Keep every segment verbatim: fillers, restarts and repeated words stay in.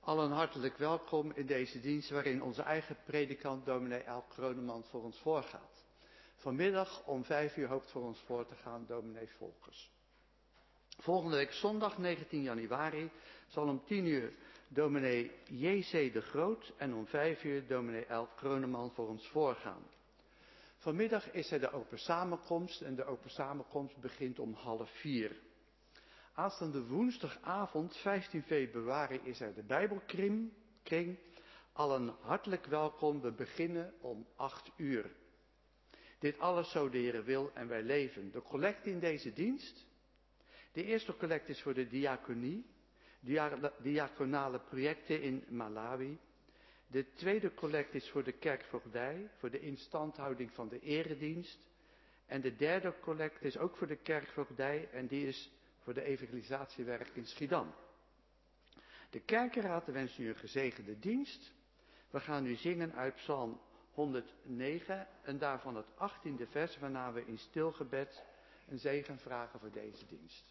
Allen hartelijk welkom in deze dienst waarin onze eigen predikant dominee El Kroneman voor ons voorgaat. Vanmiddag om vijf uur hoopt voor ons voor te gaan dominee Volkers. Volgende week zondag negentien januari zal om tien uur dominee J C de Groot en om vijf uur dominee El Kroneman voor ons voorgaan. Vanmiddag is er de open samenkomst en de open samenkomst begint om half vier. Aanstaande woensdagavond vijftien februari is er de Bijbelkring. Allen hartelijk welkom, we beginnen om acht uur. Dit alles zo de Heere wil en wij leven. De collecte in deze dienst. De eerste collecte is voor de diaconie, dia- diaconale projecten in Malawi. De tweede collecte is voor de kerkvoogdij, voor de instandhouding van de eredienst. En de derde collecte is ook voor de kerkvoogdij en die is voor de evangelisatiewerk in Schiedam. De kerkenraad wenst u een gezegende dienst. We gaan nu zingen uit Psalm honderdnegen en daarvan het achttiende vers, waarna we in stilgebed een zegen vragen voor deze dienst.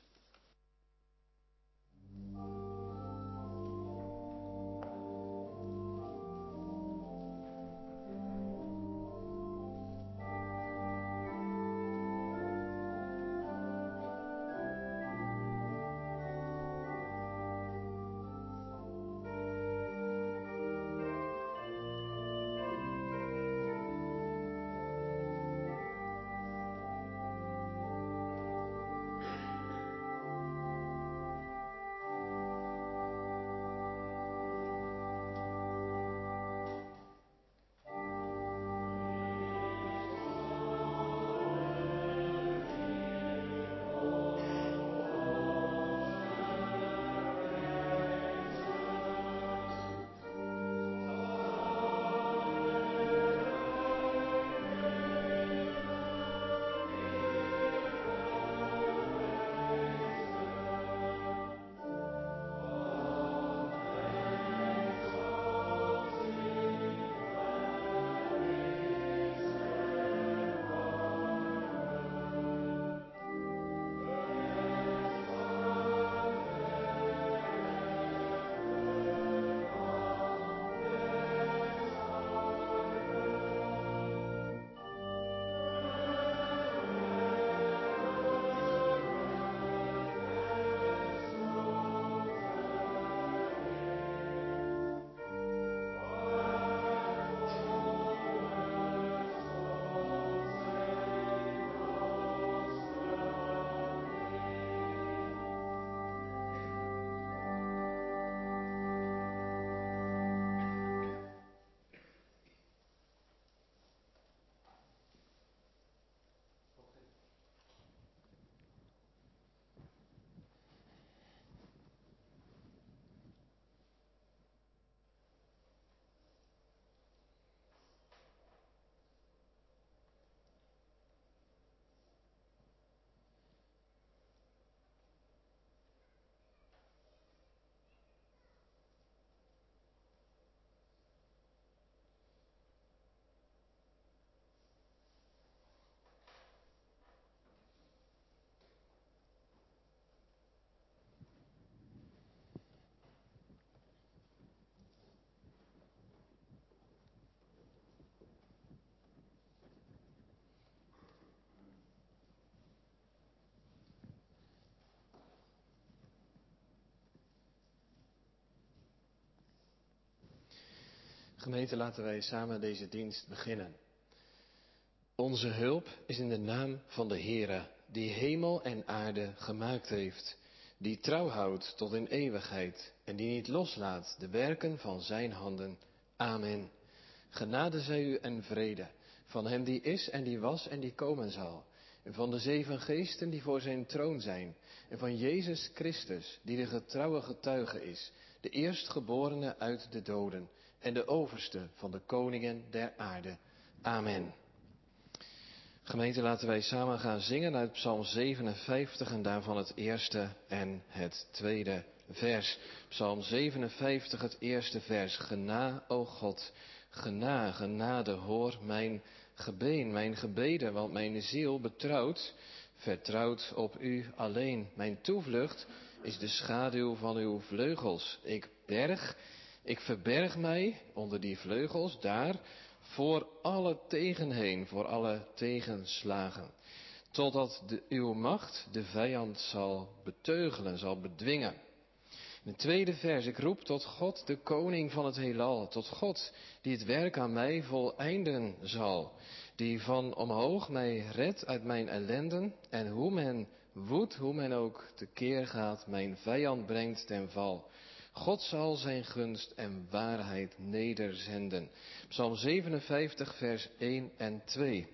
Gemeente, laten wij samen deze dienst beginnen. Onze hulp is in de naam van de Heere, die hemel en aarde gemaakt heeft, die trouw houdt tot in eeuwigheid en die niet loslaat de werken van zijn handen. Amen. Genade zij u en vrede van hem die is en die was en die komen zal, en van de zeven geesten die voor zijn troon zijn, en van Jezus Christus, die de getrouwe getuige is, de eerstgeborene uit de doden en de overste van de koningen der aarde. Amen. Gemeente, laten wij samen gaan zingen uit Psalm zevenenvijftig en daarvan het eerste en het tweede vers. Psalm zevenenvijftig, het eerste vers. Gena, o God, gena, genade, hoor mijn gebeen, mijn gebeden, want mijn ziel betrouwt, vertrouwt op u alleen. Mijn toevlucht is de schaduw van uw vleugels. Ik berg Ik verberg mij onder die vleugels daar voor alle tegenheen, voor alle tegenslagen. Totdat de, uw macht de vijand zal beteugelen, zal bedwingen. In het tweede vers, ik roep tot God, de koning van het heelal. Tot God, die het werk aan mij voleinden zal. Die van omhoog mij redt uit mijn ellenden. En hoe men woedt, hoe men ook tekeer gaat, mijn vijand brengt ten val. God zal zijn gunst en waarheid nederzenden. Psalm zevenenvijftig, vers één en twee.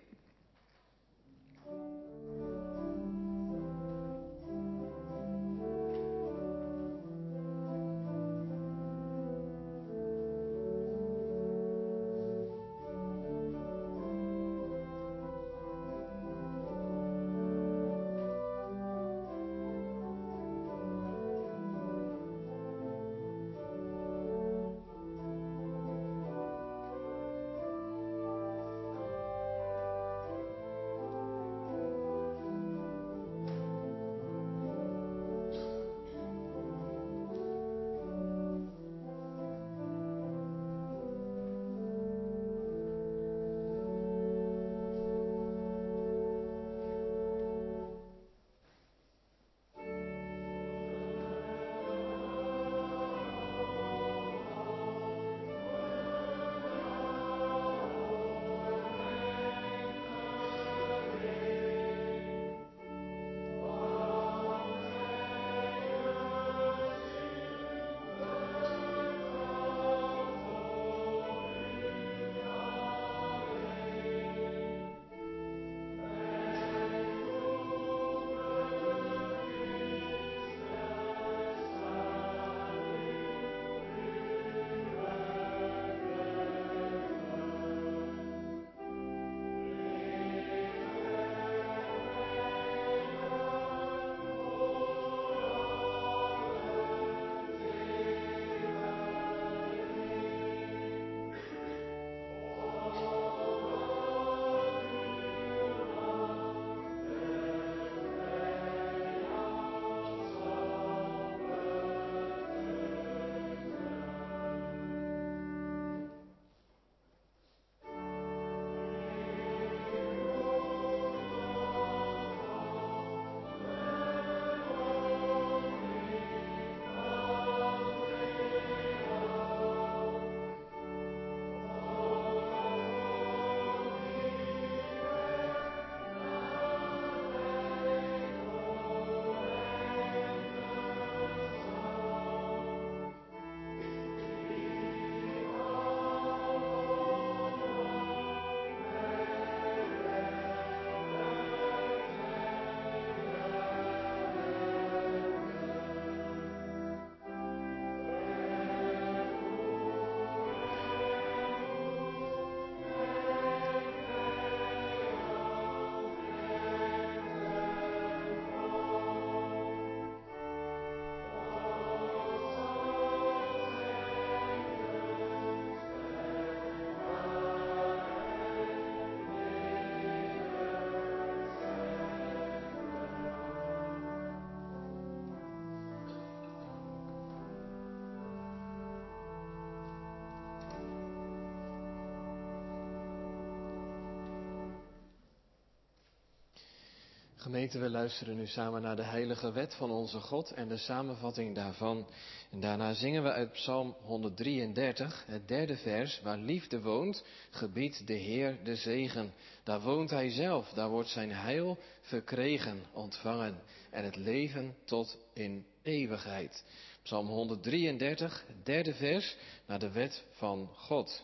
Gemeente, we luisteren nu samen naar de heilige wet van onze God en de samenvatting daarvan. En daarna zingen we uit Psalm honderddrieëndertig, het derde vers, waar liefde woont, gebiedt de Heer de zegen. Daar woont Hij zelf, daar wordt zijn heil verkregen, ontvangen en het leven tot in eeuwigheid. Psalm honderddrieëndertig, het derde vers, naar de wet van God.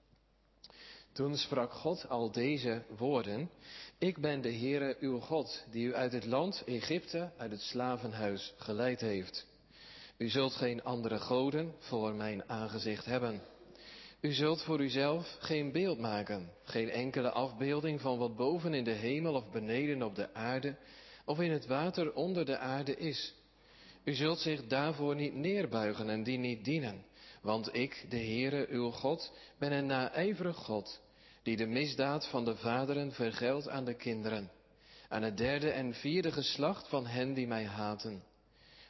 Toen sprak God al deze woorden: Ik ben de Heere uw God, die u uit het land Egypte, uit het slavenhuis geleid heeft. U zult geen andere goden voor mijn aangezicht hebben. U zult voor uzelf geen beeld maken, geen enkele afbeelding van wat boven in de hemel of beneden op de aarde of in het water onder de aarde is. U zult zich daarvoor niet neerbuigen en die niet dienen, want ik, de Heere uw God, ben een naijverig God, die de misdaad van de vaderen vergeldt aan de kinderen, aan het derde en vierde geslacht van hen die mij haten,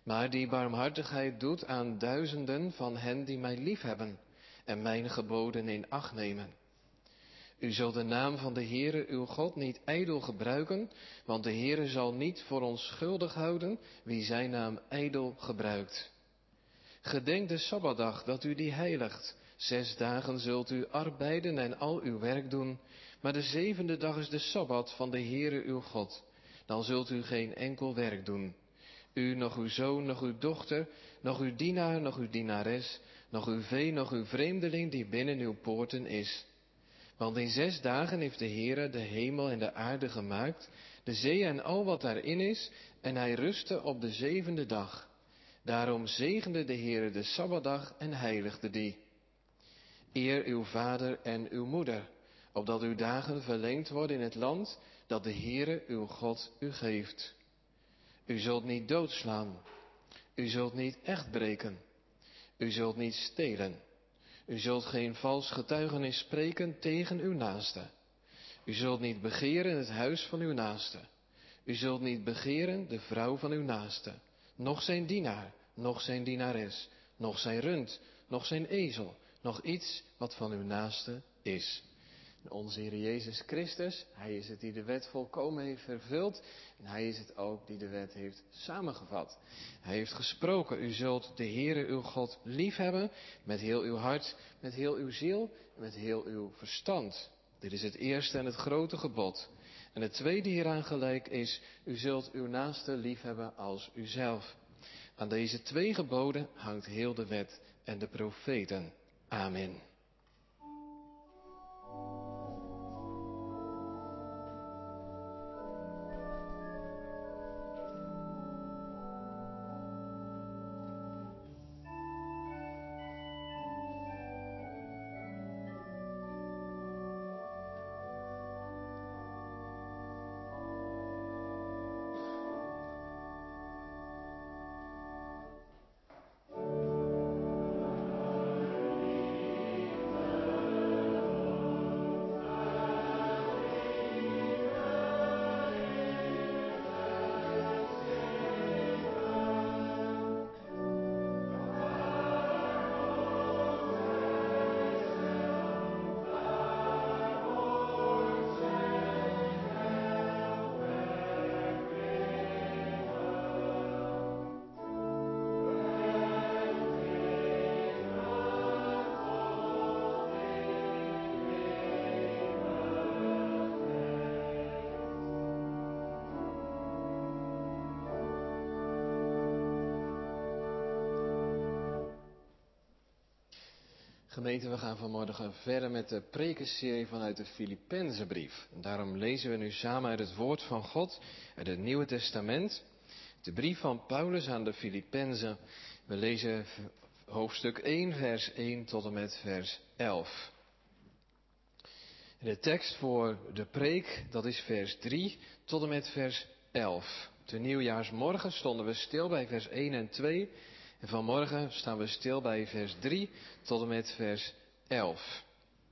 maar die barmhartigheid doet aan duizenden van hen die mij liefhebben en mijn geboden in acht nemen. U zult de naam van de Heere uw God niet ijdel gebruiken, want de Heere zal niet voor ons schuldig houden wie zijn naam ijdel gebruikt. Gedenk de Sabbatdag dat u die heiligt. Zes dagen zult u arbeiden en al uw werk doen, maar de zevende dag is de Sabbat van de Heere uw God. Dan zult u geen enkel werk doen. U, nog uw zoon, nog uw dochter, nog uw dienaar, nog uw dienares, nog uw vee, nog uw vreemdeling die binnen uw poorten is. Want in zes dagen heeft de Heere de hemel en de aarde gemaakt, de zee en al wat daarin is, en hij rustte op de zevende dag. Daarom zegende de Heere de Sabbatdag en heiligde die. Eer uw vader en uw moeder, opdat uw dagen verlengd worden in het land dat de Heere uw God u geeft. U zult niet doodslaan. U zult niet echt breken. U zult niet stelen. U zult geen vals getuigenis spreken tegen uw naaste. U zult niet begeren het huis van uw naaste. U zult niet begeren de vrouw van uw naaste, noch zijn dienaar, noch zijn dienares, noch zijn rund, noch zijn ezel, nog iets wat van uw naaste is. En onze Heer Jezus Christus, Hij is het die de wet volkomen heeft vervuld. En Hij is het ook die de wet heeft samengevat. Hij heeft gesproken, u zult de Heere uw God liefhebben met heel uw hart, met heel uw ziel en met heel uw verstand. Dit is het eerste en het grote gebod. En het tweede hieraan gelijk is, u zult uw naaste liefhebben als uzelf. Aan deze twee geboden hangt heel de wet en de profeten. Amen. Gemeente, we gaan vanmorgen verder met de prekenserie vanuit de Filippenzenbrief. Daarom lezen we nu samen uit het woord van God, uit het Nieuwe Testament, de brief van Paulus aan de Filippenzen. We lezen hoofdstuk één, vers één tot en met vers elf. En de tekst voor de preek, dat is vers drie tot en met vers elf. Te nieuwjaarsmorgen stonden we stil bij vers één en twee. En vanmorgen staan we stil bij vers drie tot en met vers elf.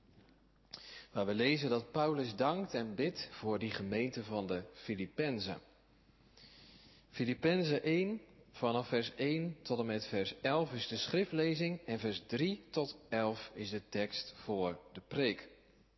Waar we lezen dat Paulus dankt en bidt voor die gemeente van de Filippenzen. Filippenzen één, vanaf vers één tot en met vers elf is de schriftlezing en vers drie tot elf is de tekst voor de preek.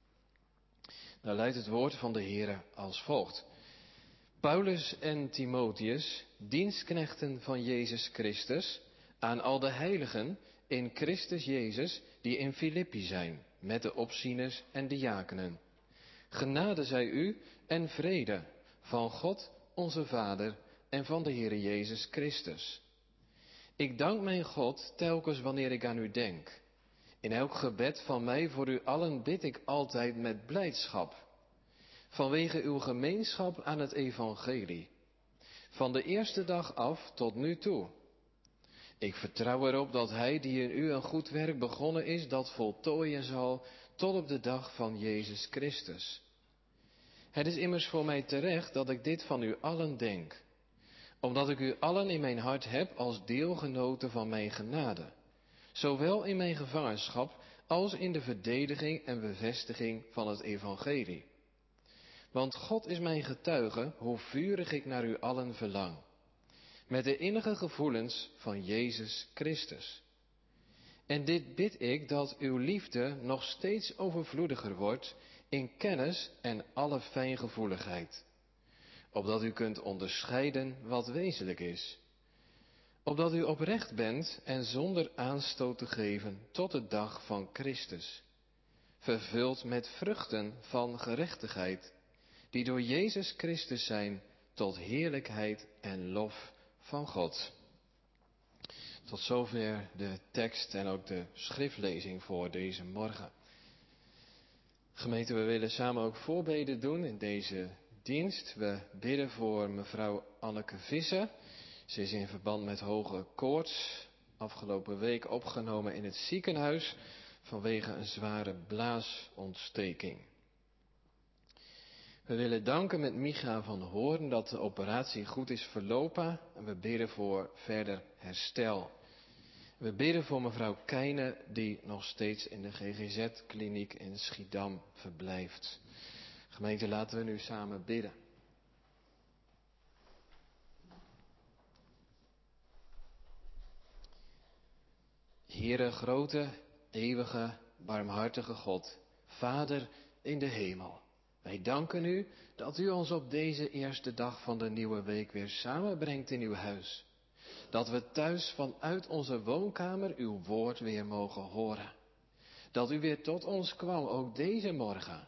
Nou luidt het woord van de Heere als volgt. Paulus en Timotheus, dienstknechten van Jezus Christus, aan al de heiligen in Christus Jezus die in Filippi zijn, met de opzieners en diakenen. Genade zij u en vrede van God onze Vader en van de Heere Jezus Christus. Ik dank mijn God telkens wanneer ik aan u denk. In elk gebed van mij voor u allen bid ik altijd met blijdschap. Vanwege uw gemeenschap aan het evangelie. Van de eerste dag af tot nu toe. Ik vertrouw erop dat hij die in u een goed werk begonnen is, dat voltooien zal tot op de dag van Jezus Christus. Het is immers voor mij terecht dat ik dit van u allen denk. Omdat ik u allen in mijn hart heb als deelgenoten van mijn genade. Zowel in mijn gevangenschap als in de verdediging en bevestiging van het evangelie. Want God is mijn getuige hoe vurig ik naar u allen verlang. met de innige gevoelens van Jezus Christus. En dit bid ik, dat uw liefde nog steeds overvloediger wordt in kennis en alle fijngevoeligheid, opdat u kunt onderscheiden wat wezenlijk is, opdat u oprecht bent en zonder aanstoot te geven tot de dag van Christus, vervuld met vruchten van gerechtigheid, die door Jezus Christus zijn tot heerlijkheid en lof van God. Tot zover de tekst en ook de schriftlezing voor deze morgen. Gemeente, we willen samen ook voorbeden doen in deze dienst. We bidden voor mevrouw Anneke Visser. Ze is in verband met hoge koorts afgelopen week opgenomen in het ziekenhuis vanwege een zware blaasontsteking. We willen danken met Micha van Hoorn dat de operatie goed is verlopen en we bidden voor verder herstel. We bidden voor mevrouw Keijne die nog steeds in de G G Z-kliniek in Schiedam verblijft. Gemeente, laten we nu samen bidden. Heere, grote, eeuwige, barmhartige God, Vader in de hemel. Wij danken u dat u ons op deze eerste dag van de nieuwe week weer samenbrengt in uw huis. Dat we thuis vanuit onze woonkamer uw woord weer mogen horen. Dat u weer tot ons kwam, ook deze morgen.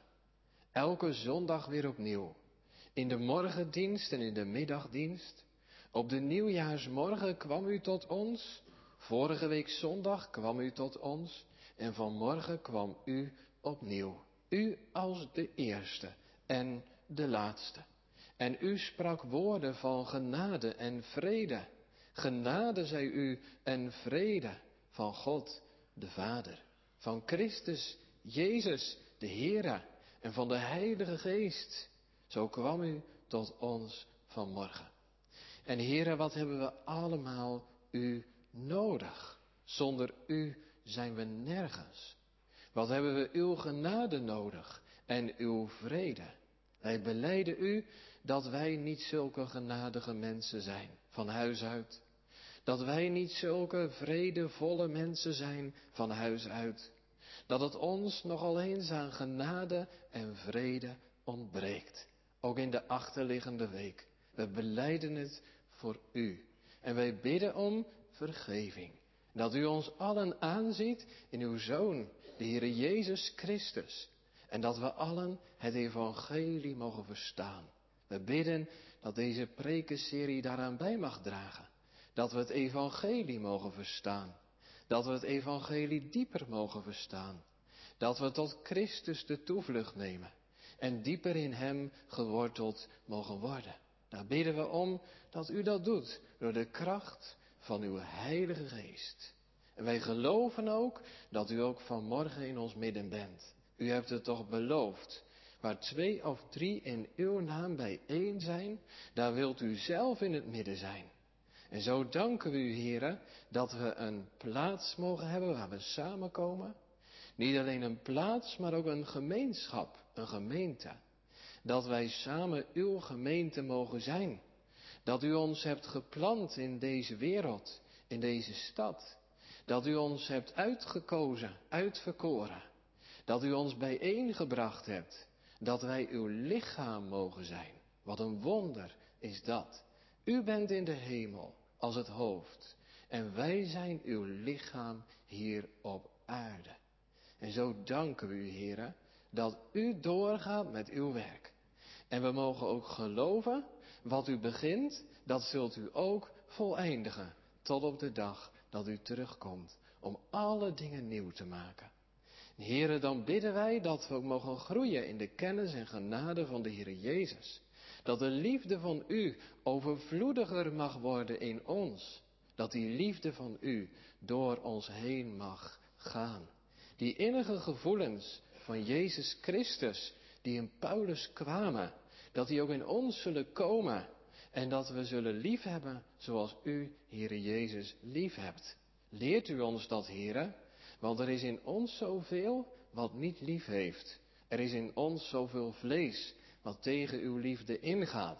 Elke zondag weer opnieuw. In de morgendienst en in de middagdienst. Op de nieuwjaarsmorgen kwam u tot ons. Vorige week zondag kwam u tot ons. En vanmorgen kwam u opnieuw. U als de eerste en de laatste. En u sprak woorden van genade en vrede. Genade zij u en vrede van God de Vader, van Christus Jezus de Heere en van de Heilige Geest. Zo kwam u tot ons vanmorgen. En Heere, wat hebben we allemaal u nodig? Zonder u zijn we nergens. Wat hebben we uw genade nodig en uw vrede? Wij belijden u dat wij niet zulke genadige mensen zijn van huis uit. Dat wij niet zulke vredevolle mensen zijn van huis uit. Dat het ons nogal eens aan genade en vrede ontbreekt. Ook in de achterliggende week. We belijden het voor u. En wij bidden om vergeving. Dat u ons allen aanziet in uw Zoon, de Heere Jezus Christus. En dat we allen het evangelie mogen verstaan. We bidden dat deze prekenserie daaraan bij mag dragen. Dat we het evangelie mogen verstaan. Dat we het evangelie dieper mogen verstaan. Dat we tot Christus de toevlucht nemen. En dieper in hem geworteld mogen worden. Daar bidden we om dat u dat doet. Door de kracht van uw Heilige Geest. En wij geloven ook dat u ook vanmorgen in ons midden bent. U hebt het toch beloofd. Waar twee of drie in uw naam bijeen zijn, daar wilt u zelf in het midden zijn. En zo danken we u, Heere, dat we een plaats mogen hebben waar we samenkomen. Niet alleen een plaats, maar ook een gemeenschap, een gemeente. Dat wij samen uw gemeente mogen zijn. Dat u ons hebt geplant in deze wereld, in deze stad. Dat u ons hebt uitgekozen, uitverkoren. Dat u ons bijeengebracht hebt. Dat wij uw lichaam mogen zijn. Wat een wonder is dat. U bent in de hemel als het hoofd. En wij zijn uw lichaam hier op aarde. En zo danken we u, Heere, dat u doorgaat met uw werk. En we mogen ook geloven, wat u begint, dat zult u ook voleindigen. Tot op de dag dat u terugkomt om alle dingen nieuw te maken. Heere, dan bidden wij dat we ook mogen groeien in de kennis en genade van de Heere Jezus. Dat de liefde van u overvloediger mag worden in ons. Dat die liefde van u door ons heen mag gaan. Die innige gevoelens van Jezus Christus die in Paulus kwamen. Dat die ook in ons zullen komen. En dat we zullen liefhebben zoals u, Heere Jezus, liefhebt. Leert u ons dat, Heere? Want er is in ons zoveel wat niet lief heeft. Er is in ons zoveel vlees wat tegen uw liefde ingaat.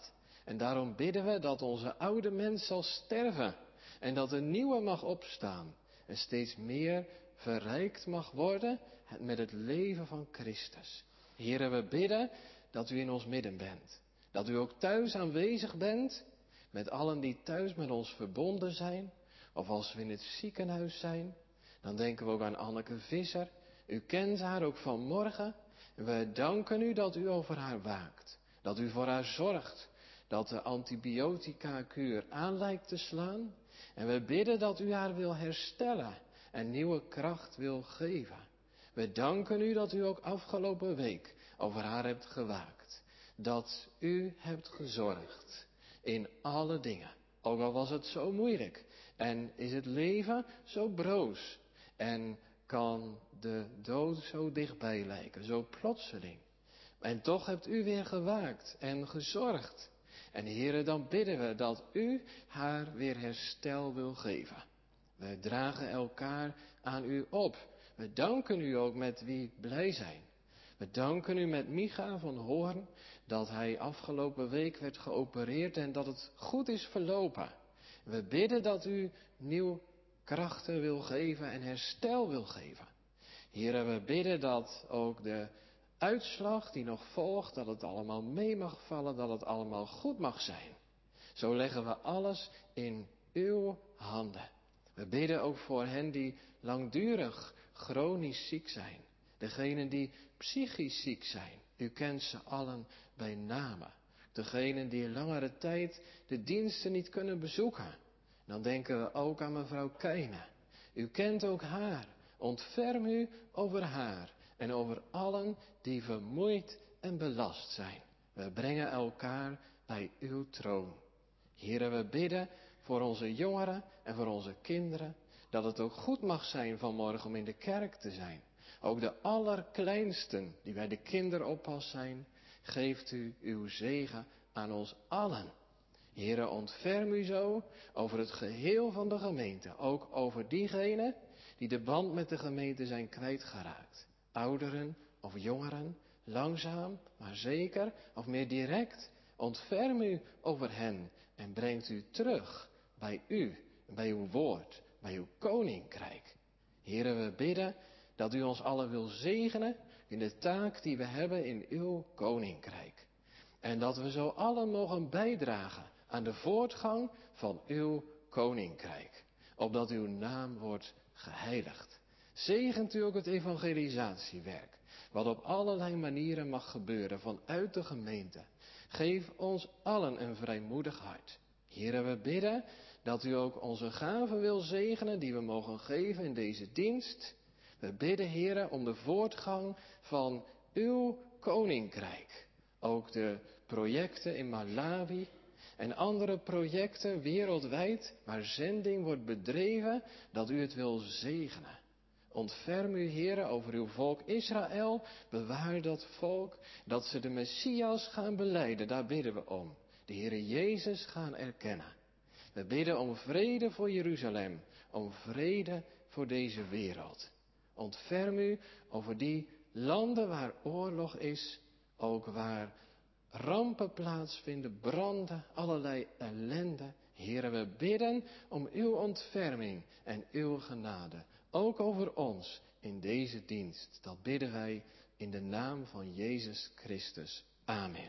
En daarom bidden we dat onze oude mens zal sterven en dat een nieuwe mag opstaan en steeds meer verrijkt mag worden met het leven van Christus. Here, we bidden dat u in ons midden bent. Dat u ook thuis aanwezig bent met allen die thuis met ons verbonden zijn. Of als we in het ziekenhuis zijn, dan denken we ook aan Anneke Visser. U kent haar ook vanmorgen. En we danken u dat u over haar waakt. Dat u voor haar zorgt. Dat de antibiotica-kuur aan lijkt te slaan. En we bidden dat u haar wil herstellen en nieuwe kracht wil geven. We danken u dat u ook afgelopen week over haar hebt gewaakt. Dat u hebt gezorgd in alle dingen. Ook al was het zo moeilijk. En is het leven zo broos. En kan de dood zo dichtbij lijken, zo plotseling. En toch hebt u weer gewaakt en gezorgd. En Heere, dan bidden we dat u haar weer herstel wil geven. We dragen elkaar aan u op. We danken u ook met wie blij zijn. We danken u met Micha van Hoorn dat hij afgelopen week werd geopereerd en dat het goed is verlopen. We bidden dat u nieuw krachten wil geven en herstel wil geven. Heere, we bidden dat ook de uitslag die nog volgt, dat het allemaal mee mag vallen, dat het allemaal goed mag zijn. Zo leggen we alles in uw handen. We bidden ook voor hen die langdurig chronisch ziek zijn. Degenen die psychisch ziek zijn. U kent ze allen bij name. Degenen die langere tijd de diensten niet kunnen bezoeken. Dan denken we ook aan mevrouw Keijne. U kent ook haar. Ontferm u over haar en over allen die vermoeid en belast zijn. We brengen elkaar bij uw troon. Heere, we bidden voor onze jongeren en voor onze kinderen, dat het ook goed mag zijn vanmorgen om in de kerk te zijn. Ook de allerkleinsten die bij de kinderoppas zijn, geeft u uw zegen aan ons allen. Heere, ontferm u zo over het geheel van de gemeente, ook over diegenen die de band met de gemeente zijn kwijtgeraakt. Ouderen of jongeren, langzaam, maar zeker, of meer direct, ontferm u over hen en brengt u terug bij u, bij uw woord, bij uw koninkrijk. Heere, we bidden dat u ons allen wil zegenen in de taak die we hebben in uw koninkrijk. En dat we zo allen mogen bijdragen aan de voortgang van uw koninkrijk. Opdat uw naam wordt geheiligd. Zegent u ook het evangelisatiewerk, wat op allerlei manieren mag gebeuren vanuit de gemeente. Geef ons allen een vrijmoedig hart. Heere, we bidden dat u ook onze gaven wil zegenen die we mogen geven in deze dienst. We bidden, Heere, om de voortgang van uw koninkrijk. Ook de projecten in Malawi en andere projecten wereldwijd waar zending wordt bedreven, dat u het wil zegenen. Ontferm u, Heere, over uw volk Israël. Bewaar dat volk, dat ze de Messias gaan belijden. Daar bidden we om. De Heere Jezus gaan erkennen. We bidden om vrede voor Jeruzalem. Om vrede voor deze wereld. Ontferm u over die landen waar oorlog is. Ook waar rampen plaatsvinden, branden, allerlei ellende. Heere, we bidden om uw ontferming en uw genade. Ook over ons in deze dienst. Dat bidden wij in de naam van Jezus Christus. Amen.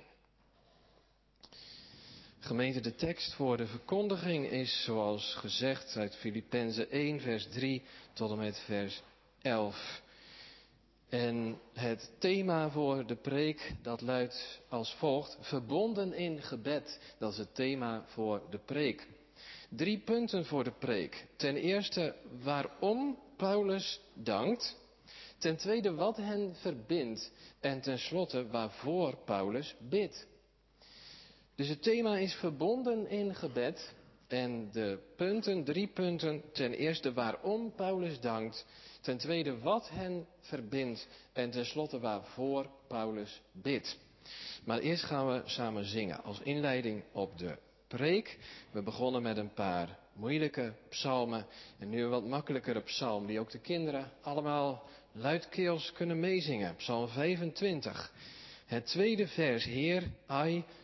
Gemeente, de tekst voor de verkondiging is zoals gezegd uit Filippenzen één vers drie tot en met vers elf. En het thema voor de preek, dat luidt als volgt: verbonden in gebed. Dat is het thema voor de preek. Drie punten voor de preek. Ten eerste waarom Paulus dankt. Ten tweede wat hen verbindt. En tenslotte waarvoor Paulus bidt. Dus het thema is verbonden in gebed. En de punten, drie punten. Ten eerste waarom Paulus dankt. Ten tweede wat hen verbindt. En tenslotte waarvoor Paulus bidt. Maar eerst gaan we samen zingen als inleiding op de preek. We begonnen met een paar moeilijke psalmen. En nu een wat makkelijkere psalm die ook de kinderen allemaal luidkeels kunnen meezingen. Psalm vijfentwintig. Het tweede vers. Heer, ai,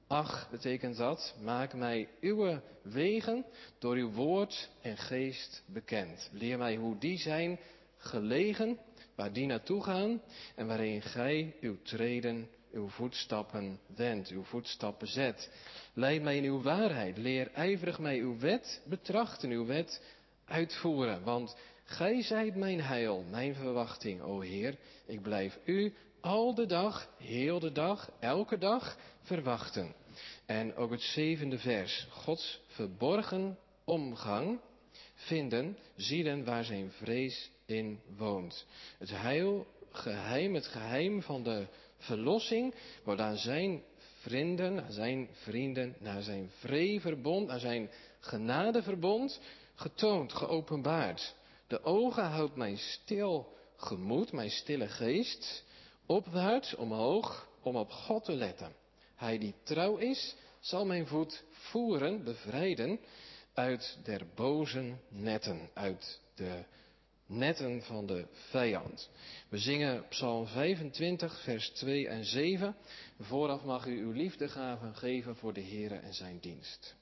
Ach, betekent dat, maak mij uw wegen door uw woord en geest bekend. Leer mij hoe die zijn gelegen, waar die naartoe gaan en waarin gij uw treden, uw voetstappen wendt, uw voetstappen zet. Leid mij in uw waarheid, leer ijverig mij uw wet betrachten, uw wet uitvoeren. Want gij zijt mijn heil, mijn verwachting, o Heer. Ik blijf u al de dag, heel de dag, elke dag verwachten. En ook het zevende vers. Gods verborgen omgang vinden, zielen waar zijn vrees in woont. Het heil, geheim, het geheim van de verlossing wordt aan zijn vrienden, aan zijn vrienden, naar zijn vreeverbond, naar zijn genadeverbond getoond, geopenbaard. De ogen houdt mijn stil gemoed, mijn stille geest, opwaarts, omhoog, om op God te letten. Hij die trouw is, zal mijn voet voeren, bevrijden uit der bozen netten, uit de netten van de vijand. We zingen Psalm vijfentwintig, vers twee en zeven. Vooraf mag u uw liefdegaven geven voor de Heere en zijn dienst.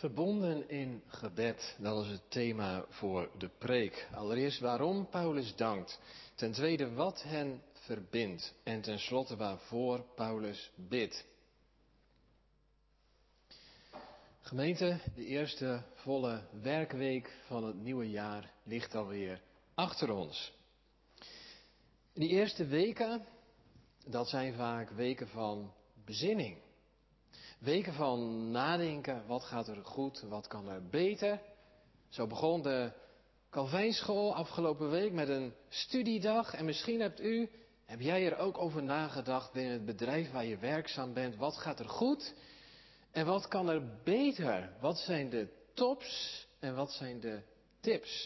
Verbonden in gebed, dat is het thema voor de preek. Allereerst waarom Paulus dankt. Ten tweede wat hen verbindt. En tenslotte waarvoor Paulus bidt. Gemeente, de eerste volle werkweek van het nieuwe jaar ligt alweer achter ons. Die eerste weken, dat zijn vaak weken van bezinning. Weken van nadenken, wat gaat er goed, wat kan er beter. Zo begon de Calvijnschool afgelopen week met een studiedag. En misschien hebt u, heb jij er ook over nagedacht binnen het bedrijf waar je werkzaam bent. Wat gaat er goed en wat kan er beter? Wat zijn de tops en wat zijn de tips?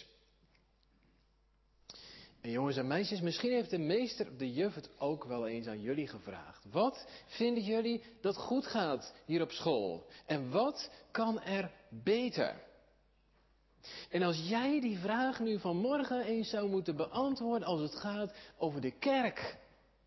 En jongens en meisjes, misschien heeft de meester of de juf het ook wel eens aan jullie gevraagd. Wat vinden jullie dat goed gaat hier op school? En wat kan er beter? En als jij die vraag nu vanmorgen eens zou moeten beantwoorden als het gaat over de kerk.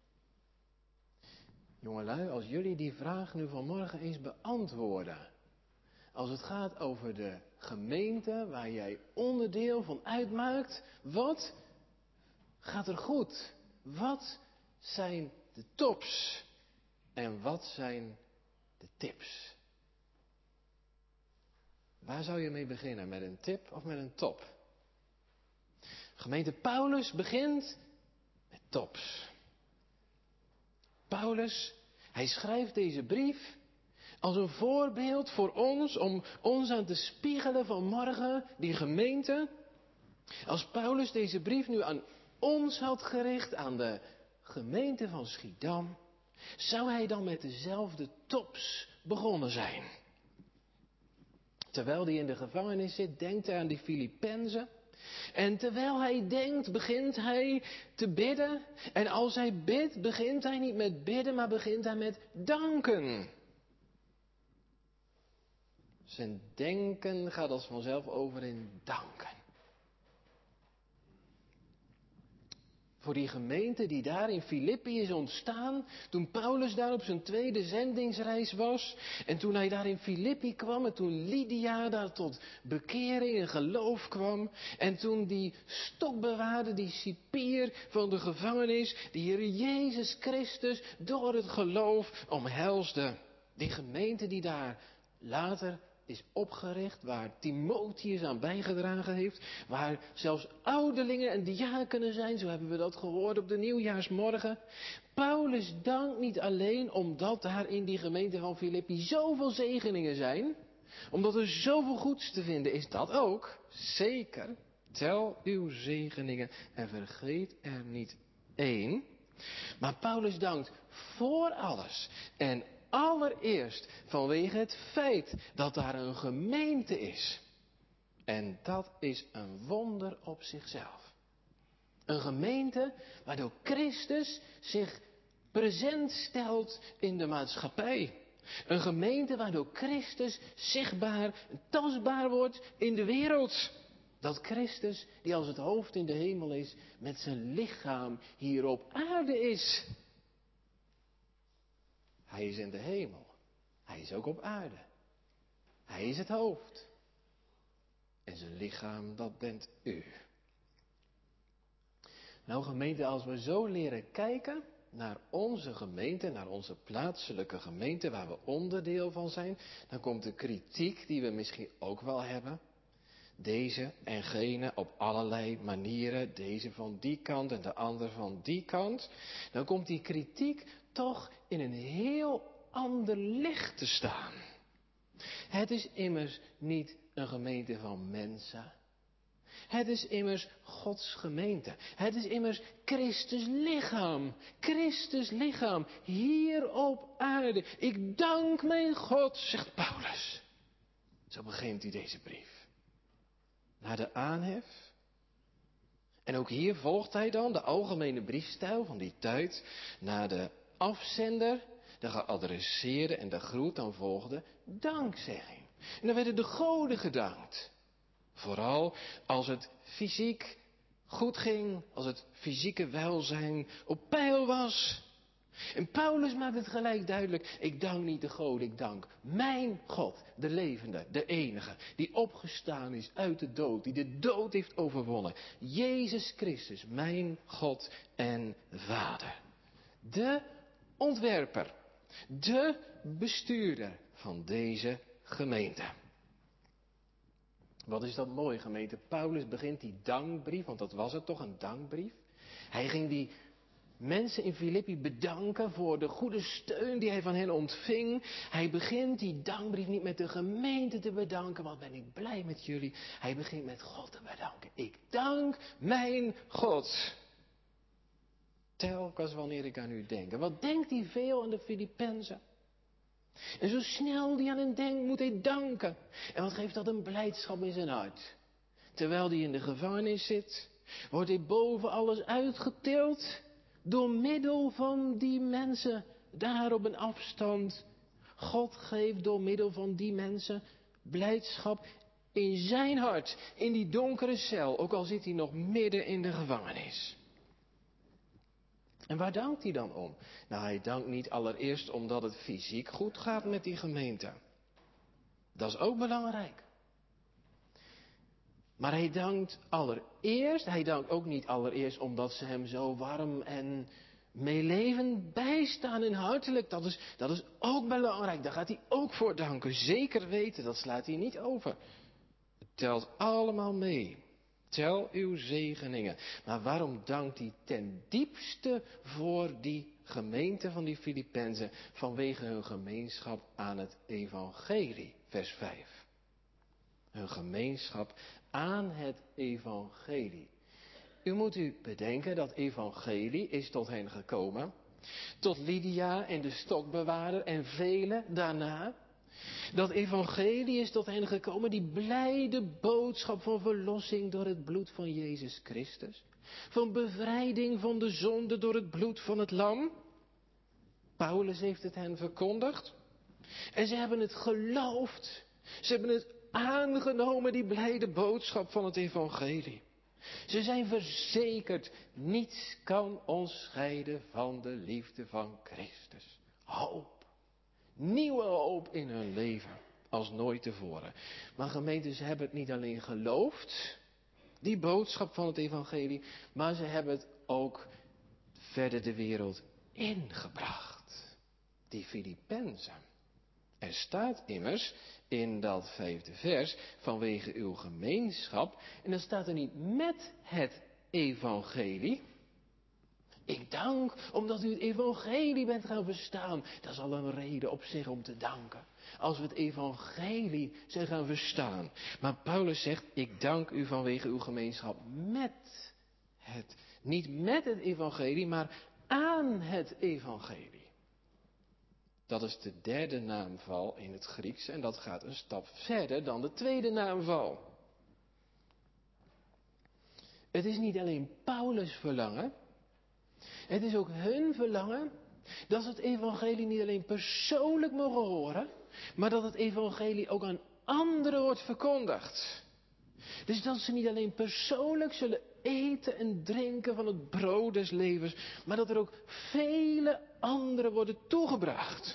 Jongelui, als jullie die vraag nu vanmorgen eens beantwoorden. Als het gaat over de gemeente waar jij onderdeel van uitmaakt. Wat gaat er goed? Wat zijn de tops? En wat zijn de tips? Waar zou je mee beginnen? Met een tip of met een top? Gemeente Paulus begint met tops. Paulus, hij schrijft deze brief als een voorbeeld voor ons om ons aan te spiegelen vanmorgen, die gemeente. Als Paulus deze brief nu aan ons had gericht, aan de gemeente van Schiedam, zou hij dan met dezelfde tops begonnen zijn. Terwijl hij in de gevangenis zit, denkt hij aan die Filippenzen. En terwijl hij denkt, begint hij te bidden. En als hij bidt, begint hij niet met bidden, maar begint hij met danken. Zijn denken gaat als vanzelf over in danken. Voor die gemeente die daar in Filippi is ontstaan, toen Paulus daar op zijn tweede zendingsreis was. En toen hij daar in Filippi kwam en toen Lydia daar tot bekering en geloof kwam. En toen die stokbewaarder, die cipier van de gevangenis, die Heer Jezus Christus door het geloof omhelsde. Die gemeente die daar later is opgericht, waar Timotheus aan bijgedragen heeft, waar zelfs ouderlingen en diakenen zijn, zo hebben we dat gehoord op de nieuwjaarsmorgen. Paulus dankt niet alleen omdat daar in die gemeente van Filippi zoveel zegeningen zijn, omdat er zoveel goeds te vinden is, dat ook, zeker, tel uw zegeningen en vergeet er niet één. Maar Paulus dankt voor alles en allereerst vanwege het feit dat daar een gemeente is. En dat is een wonder op zichzelf. Een gemeente waardoor Christus zich present stelt in de maatschappij. Een gemeente waardoor Christus zichtbaar, tastbaar wordt in de wereld. Dat Christus, die als het hoofd in de hemel is, met zijn lichaam hier op aarde is. Hij is in de hemel. Hij is ook op aarde. Hij is het hoofd. En zijn lichaam, dat bent u. Nou gemeente, als we zo leren kijken naar onze gemeente, naar onze plaatselijke gemeente waar we onderdeel van zijn, dan komt de kritiek die we misschien ook wel hebben. Deze en gene op allerlei manieren, deze van die kant en de ander van die kant. Dan komt die kritiek toch in een heel ander licht te staan. Het is immers niet een gemeente van mensen. Het is immers Gods gemeente. Het is immers Christus lichaam. Christus lichaam hier op aarde. Ik dank mijn God, zegt Paulus. Zo begint hij deze brief. Na de aanhef. En ook hier volgt hij dan de algemene briefstijl van die tijd. Na de afzender, de geadresseerde en de groet, dan volgde dankzegging. En dan werden de goden gedankt. Vooral als het fysiek goed ging, als het fysieke welzijn op peil was. En Paulus maakt het gelijk duidelijk. Ik dank niet de goden, ik dank mijn God, de levende, de enige, die opgestaan is uit de dood, die de dood heeft overwonnen. Jezus Christus, mijn God en Vader. De ontwerper, de bestuurder van deze gemeente. Wat is dat mooi, gemeente. Paulus begint die dankbrief, want dat was het toch, een dankbrief. Hij ging die mensen in Filippi bedanken voor de goede steun die hij van hen ontving. Hij begint die dankbrief niet met de gemeente te bedanken, wat ben ik blij met jullie. Hij begint met God te bedanken. Ik dank mijn God. Telkens wanneer ik aan u denk. En wat denkt hij veel aan de Filippenzen? En zo snel die aan hen denkt, moet hij danken. En wat geeft dat een blijdschap in zijn hart? Terwijl hij in de gevangenis zit, wordt hij boven alles uitgetild door middel van die mensen daar op een afstand. God geeft door middel van die mensen blijdschap in zijn hart, in die donkere cel, ook al zit hij nog midden in de gevangenis. En waar dankt hij dan om? Nou, hij dankt niet allereerst omdat het fysiek goed gaat met die gemeente. Dat is ook belangrijk. Maar hij dankt allereerst, hij dankt ook niet allereerst omdat ze hem zo warm en meelevend bijstaan en hartelijk. Dat is, dat is ook belangrijk, daar gaat hij ook voor danken. Zeker weten, dat slaat hij niet over. Het telt allemaal mee. Tel uw zegeningen. Maar waarom dankt hij ten diepste voor die gemeente van die Filippenzen? Vanwege hun gemeenschap aan het evangelie, vers vijf. Hun gemeenschap aan het evangelie. U moet u bedenken dat evangelie is tot hen gekomen. Tot Lydia en de stokbewaarder en velen daarna. Dat evangelie is tot hen gekomen, die blijde boodschap van verlossing door het bloed van Jezus Christus. Van bevrijding van de zonde door het bloed van het lam. Paulus heeft het hen verkondigd. En ze hebben het geloofd. Ze hebben het aangenomen, die blijde boodschap van het evangelie. Ze zijn verzekerd, niets kan ons scheiden van de liefde van Christus. Hoop. Nieuwe hoop in hun leven, als nooit tevoren. Maar gemeenten, ze hebben het niet alleen geloofd, die boodschap van het evangelie, maar ze hebben het ook verder de wereld ingebracht. Die Filippenzen. Er staat immers in dat vijfde vers, vanwege uw gemeenschap, en dan staat er niet met het evangelie. Ik dank omdat u het evangelie bent gaan verstaan. Dat is al een reden op zich om te danken. Als we het evangelie zijn gaan verstaan. Maar Paulus zegt, ik dank u vanwege uw gemeenschap met het. Niet met het evangelie, maar aan het evangelie. Dat is de derde naamval in het Grieks en dat gaat een stap verder dan de tweede naamval. Het is niet alleen Paulus' verlangen. Het is ook hun verlangen dat ze het evangelie niet alleen persoonlijk mogen horen, maar dat het evangelie ook aan anderen wordt verkondigd. Dus dat ze niet alleen persoonlijk zullen eten en drinken van het brood des levens, maar dat er ook vele anderen worden toegebracht.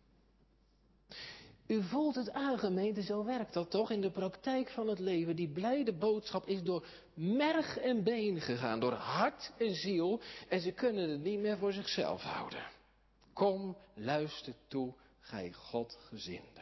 U voelt het aan, gemeente, zo werkt dat toch in de praktijk van het leven. Die blijde boodschap is door merg en been gegaan, door hart en ziel. En ze kunnen het niet meer voor zichzelf houden. Kom, luister toe, gij Godgezinde.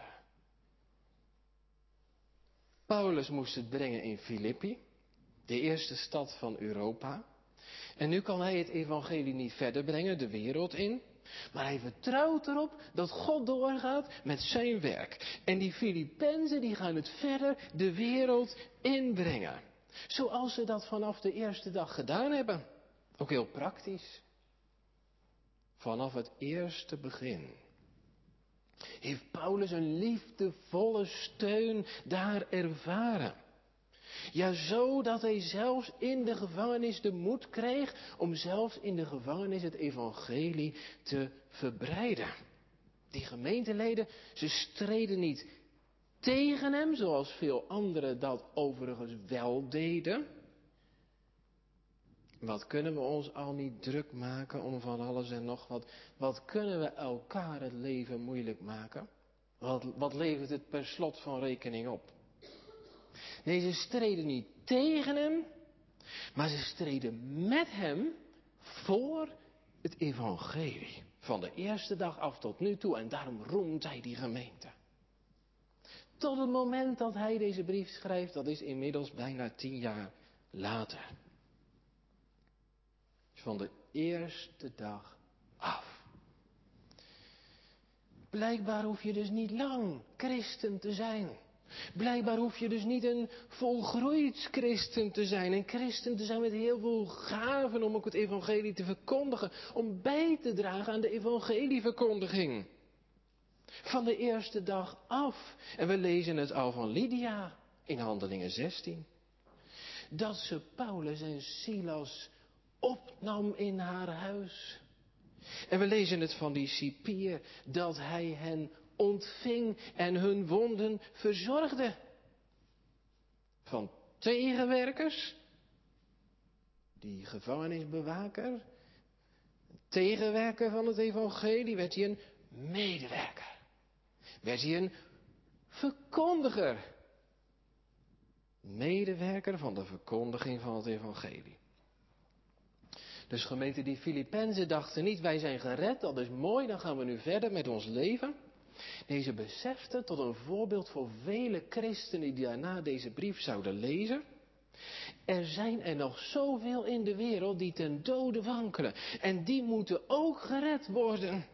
Paulus moest het brengen in Filippi, de eerste stad van Europa. En nu kan hij het evangelie niet verder brengen, de wereld in. Maar hij vertrouwt erop dat God doorgaat met zijn werk. En die Filippenzen die gaan het verder de wereld inbrengen. Zoals ze dat vanaf de eerste dag gedaan hebben. Ook heel praktisch. Vanaf het eerste begin heeft Paulus een liefdevolle steun daar ervaren. Ja, zo dat hij zelfs in de gevangenis de moed kreeg om zelfs in de gevangenis het evangelie te verbreiden. Die gemeenteleden, ze streden niet tegen hem, zoals veel anderen dat overigens wel deden. Wat kunnen we ons al niet druk maken om van alles en nog wat? Wat kunnen we elkaar het leven moeilijk maken? Wat, wat levert het per slot van rekening op? Nee, ze streden niet tegen hem, maar ze streden met hem voor het evangelie. Van de eerste dag af tot nu toe, en daarom roemt hij die gemeente. Tot het moment dat hij deze brief schrijft, dat is inmiddels bijna tien jaar later. Van de eerste dag af. Blijkbaar hoef je dus niet lang christen te zijn. Blijkbaar hoef je dus niet een volgroeid christen te zijn. Een christen te zijn met heel veel gaven om ook het evangelie te verkondigen. Om bij te dragen aan de evangelieverkondiging. Van de eerste dag af. En we lezen het al van Lydia in Handelingen zestien. Dat ze Paulus en Silas opnam in haar huis. En we lezen het van die cipier, dat hij hen ontving en hun wonden verzorgde. Van tegenwerkers, die gevangenisbewaker, tegenwerker van het evangelie, werd hij een medewerker. Werd hij een verkondiger. Medewerker van de verkondiging van het evangelie. Dus gemeente, die Filippenzen dachten niet, wij zijn gered, dat is mooi, dan gaan we nu verder met ons leven. Nee, ze beseften tot een voorbeeld voor vele christenen die daarna deze brief zouden lezen. Er zijn er nog zoveel in de wereld die ten dode wankelen. En die moeten ook gered worden.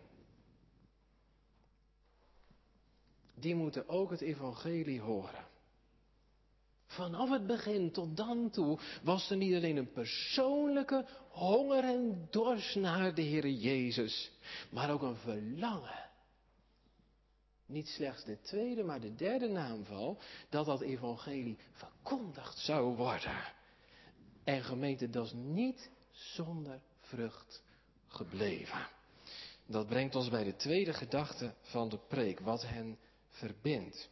Die moeten ook het evangelie horen. Vanaf het begin tot dan toe was er niet alleen een persoonlijke honger en dorst naar de Heer Jezus, maar ook een verlangen. Niet slechts de tweede, maar de derde naamval, dat dat evangelie verkondigd zou worden. En gemeente, dat is niet zonder vrucht gebleven. Dat brengt ons bij de tweede gedachte van de preek, wat hen verbindt.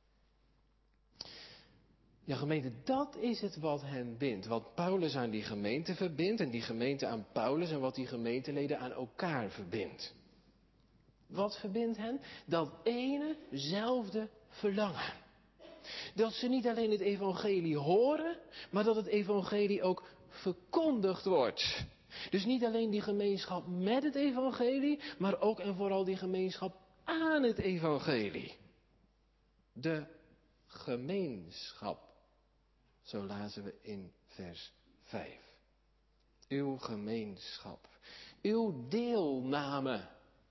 Ja, gemeente, dat is het wat hen bindt. Wat Paulus aan die gemeente verbindt en die gemeente aan Paulus en wat die gemeenteleden aan elkaar verbindt. Wat verbindt hen? Dat enezelfde verlangen. Dat ze niet alleen het evangelie horen, maar dat het evangelie ook verkondigd wordt. Dus niet alleen die gemeenschap met het evangelie, maar ook en vooral die gemeenschap aan het evangelie. De gemeenschap. Zo lazen we in vers vijf. Uw gemeenschap. Uw deelname.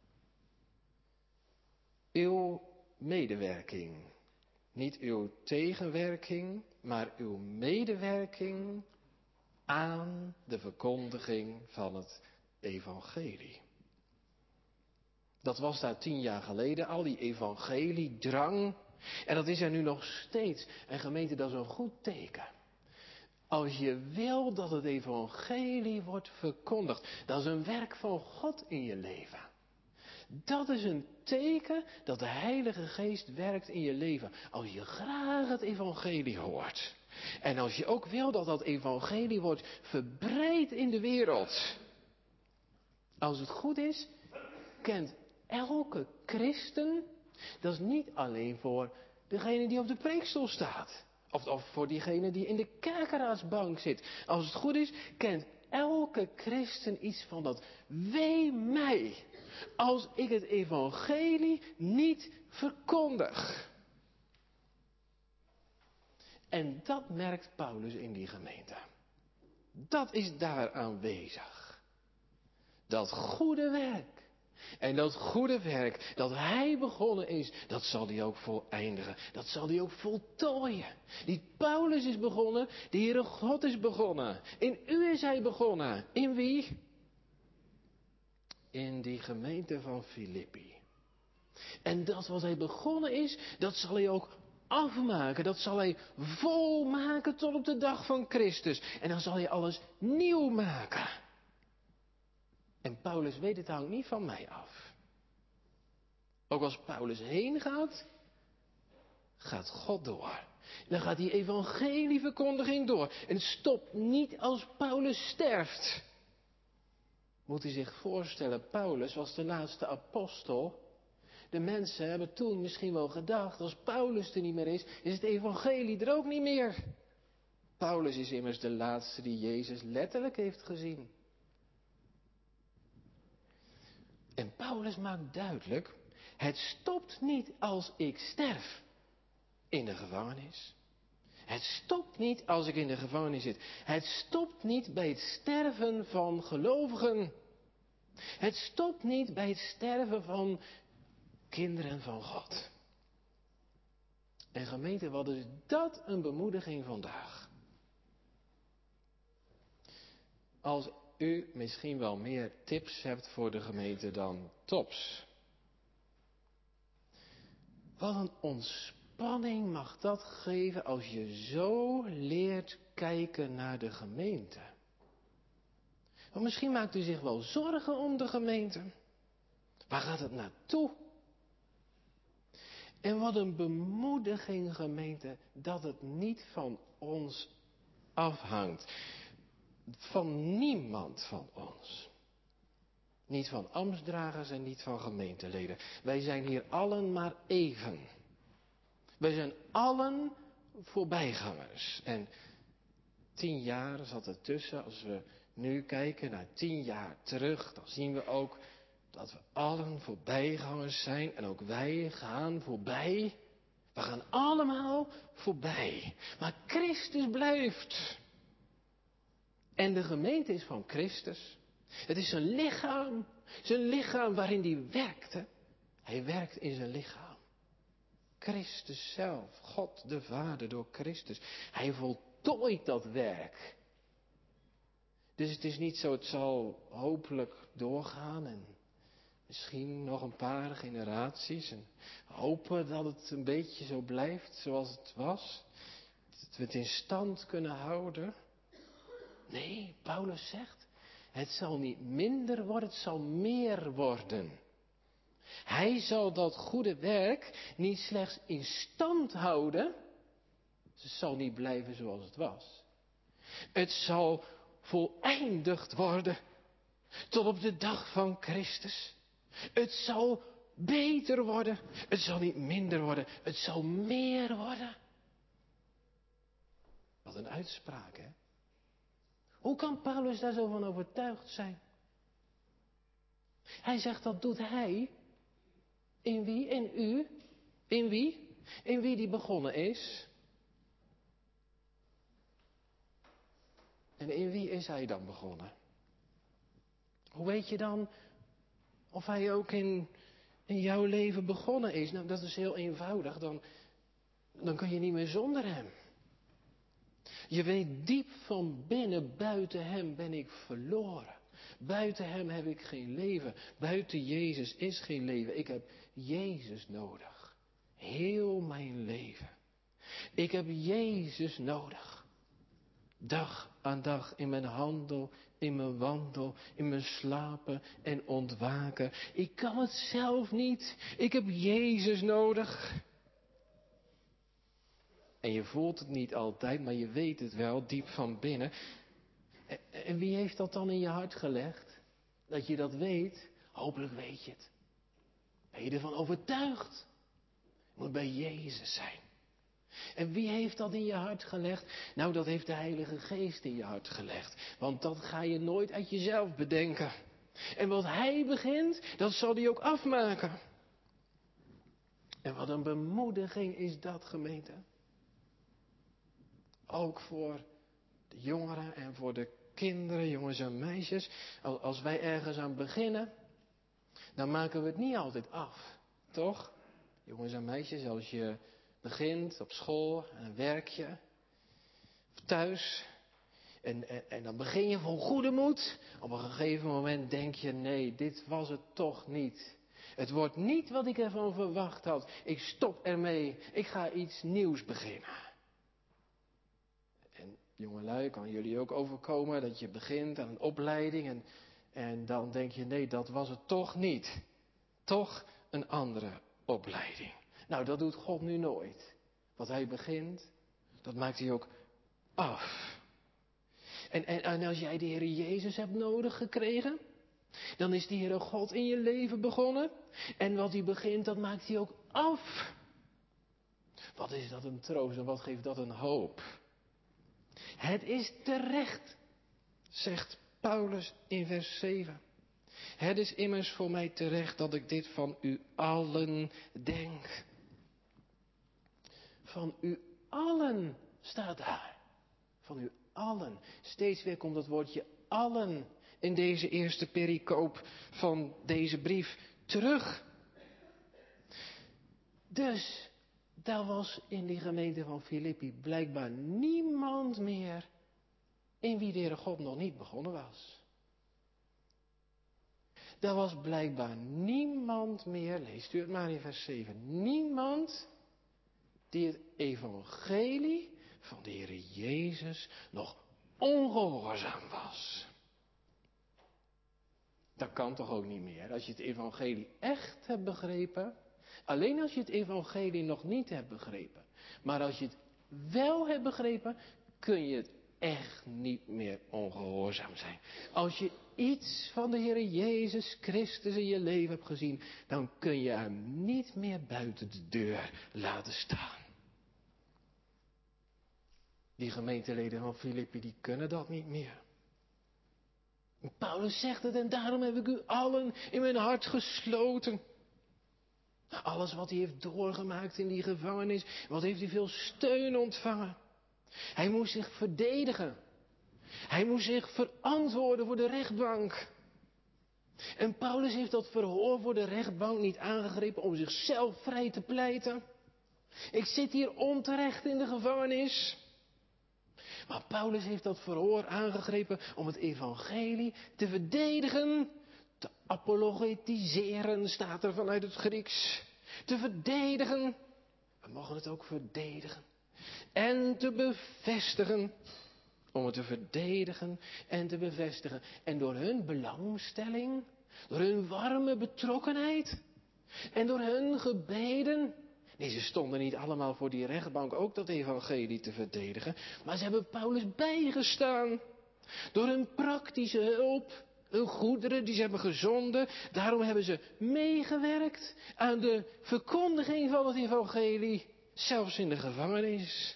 Uw medewerking. Niet uw tegenwerking, maar uw medewerking aan de verkondiging van het evangelie. Dat was daar tien jaar geleden, al die evangeliedrang. En dat is er nu nog steeds. En gemeente, dat is een goed teken. Als je wil dat het evangelie wordt verkondigd, dat is een werk van God in je leven. Dat is een teken dat de Heilige Geest werkt in je leven. Als je graag het evangelie hoort. En als je ook wil dat dat evangelie wordt verbreid in de wereld. Als het goed is, kent elke christen, dat is niet alleen voor degene die op de preekstoel staat. Of, of voor diegene die in de kerkeraadsbank zit. Als het goed is, kent elke christen iets van dat. Wee mij, als ik het evangelie niet verkondig. En dat merkt Paulus in die gemeente. Dat is daar aanwezig. Dat goede werk. En dat goede werk dat hij begonnen is, dat zal hij ook voleindigen. Dat zal hij ook voltooien. Niet Paulus is begonnen, de Heere God is begonnen. In u is hij begonnen. In wie? In die gemeente van Filippi. En dat wat hij begonnen is, dat zal hij ook afmaken. Dat zal hij volmaken tot op de dag van Christus. En dan zal hij alles nieuw maken. En Paulus weet, het hangt niet van mij af. Ook als Paulus heen gaat, gaat God door. Dan gaat die evangelieverkondiging door. En het stopt niet als Paulus sterft. Moet u zich voorstellen, Paulus was de laatste apostel. De mensen hebben toen misschien wel gedacht, als Paulus er niet meer is, is het evangelie er ook niet meer. Paulus is immers de laatste die Jezus letterlijk heeft gezien. En Paulus maakt duidelijk, het stopt niet als ik sterf in de gevangenis. Het stopt niet als ik in de gevangenis zit. Het stopt niet bij het sterven van gelovigen. Het stopt niet bij het sterven van kinderen van God. En gemeente, wat is dat een bemoediging vandaag? Als u misschien wel meer tips hebt voor de gemeente dan tops. Wat een ontspanning mag dat geven als je zo leert kijken naar de gemeente. Want misschien maakt u zich wel zorgen om de gemeente. Waar gaat het naartoe? En wat een bemoediging, gemeente, dat het niet van ons afhangt. Van niemand van ons. Niet van ambtsdragers en niet van gemeenteleden. Wij zijn hier allen maar even. Wij zijn allen voorbijgangers. En tien jaar zat er tussen. Als we nu kijken naar tien jaar terug, dan zien we ook dat we allen voorbijgangers zijn. En ook wij gaan voorbij. We gaan allemaal voorbij. Maar Christus blijft. En de gemeente is van Christus. Het is zijn lichaam. Zijn lichaam waarin hij werkte. Hij werkt in zijn lichaam. Christus zelf. God de Vader door Christus. Hij voltooit dat werk. Dus het is niet zo, het zal hopelijk doorgaan. En misschien nog een paar generaties. En hopen dat het een beetje zo blijft zoals het was. Dat we het in stand kunnen houden. Nee, Paulus zegt, het zal niet minder worden, het zal meer worden. Hij zal dat goede werk niet slechts in stand houden. Het zal niet blijven zoals het was. Het zal voleindigd worden tot op de dag van Christus. Het zal beter worden. Het zal niet minder worden. Het zal meer worden. Wat een uitspraak, hè? Hoe kan Paulus daar zo van overtuigd zijn? Hij zegt dat doet hij. In wie? In u. In wie? In wie die begonnen is. En in wie is hij dan begonnen? Hoe weet je dan of hij ook in, in jouw leven begonnen is? Nou, dat is heel eenvoudig. Dan, dan kun je niet meer zonder hem. Je weet diep van binnen, buiten hem ben ik verloren. Buiten hem heb ik geen leven. Buiten Jezus is geen leven. Ik heb Jezus nodig. Heel mijn leven. Ik heb Jezus nodig. Dag aan dag in mijn handel, in mijn wandel, in mijn slapen en ontwaken. Ik kan het zelf niet. Ik heb Jezus nodig. En je voelt het niet altijd, maar je weet het wel, diep van binnen. En wie heeft dat dan in je hart gelegd? Dat je dat weet? Hopelijk weet je het. Ben je ervan overtuigd? Het moet bij Jezus zijn. En wie heeft dat in je hart gelegd? Nou, dat heeft de Heilige Geest in je hart gelegd. Want dat ga je nooit uit jezelf bedenken. En wat Hij begint, dat zal Hij ook afmaken. En wat een bemoediging is dat, gemeente. Ook voor de jongeren en voor de kinderen, jongens en meisjes. Als wij ergens aan beginnen, dan maken we het niet altijd af. Toch? Jongens en meisjes, als je begint op school, aan een werkje, of thuis. En, en, en dan begin je vol goede moed. Op een gegeven moment denk je, nee, dit was het toch niet. Het wordt niet wat ik ervan verwacht had. Ik stop ermee. Ik ga iets nieuws beginnen. En jongelui, kan jullie ook overkomen dat je begint aan een opleiding. En, en dan denk je, nee, dat was het toch niet. Toch een andere opleiding. Nou, dat doet God nu nooit. Wat Hij begint, dat maakt hij ook af. En, en, en als jij de Heer Jezus hebt nodig gekregen, dan is de Heere God in je leven begonnen. En wat hij begint, dat maakt hij ook af. Wat is dat een troost en wat geeft dat een hoop. Het is terecht, zegt Paulus in vers zeven. Het is immers voor mij terecht dat ik dit van u allen denk. Van u allen staat daar. Van u allen. Steeds weer komt dat woordje allen in deze eerste pericoop van deze brief terug. Dus daar was in die gemeente van Filippi blijkbaar niemand meer in wie de Heere God nog niet begonnen was. Daar was blijkbaar niemand meer, leest u het maar in vers zeven, niemand die het evangelie van de Heere Jezus nog ongehoorzaam was. Dat kan toch ook niet meer, als je het evangelie echt hebt begrepen. Alleen als je het evangelie nog niet hebt begrepen. Maar als je het wel hebt begrepen, kun je het echt niet meer ongehoorzaam zijn. Als je iets van de Heere Jezus Christus in je leven hebt gezien, dan kun je hem niet meer buiten de deur laten staan. Die gemeenteleden van Filippi, die kunnen dat niet meer. Paulus zegt het en daarom heb ik u allen in mijn hart gesloten. Alles wat hij heeft doorgemaakt in die gevangenis, wat heeft hij veel steun ontvangen. Hij moest zich verdedigen. Hij moest zich verantwoorden voor de rechtbank. En Paulus heeft dat verhoor voor de rechtbank niet aangegrepen om zichzelf vrij te pleiten. Ik zit hier onterecht in de gevangenis. Maar Paulus heeft dat verhoor aangegrepen om het evangelie te verdedigen. Te apologetiseren, staat er vanuit het Grieks. Te verdedigen. We mogen het ook verdedigen. En te bevestigen. Om het te verdedigen en te bevestigen. En door hun belangstelling, door hun warme betrokkenheid en door hun gebeden. Nee, ze stonden niet allemaal voor die rechtbank ook dat evangelie te verdedigen. Maar ze hebben Paulus bijgestaan. Door hun praktische hulp, hun goederen die ze hebben gezonden. Daarom hebben ze meegewerkt aan de verkondiging van het evangelie. Zelfs in de gevangenis.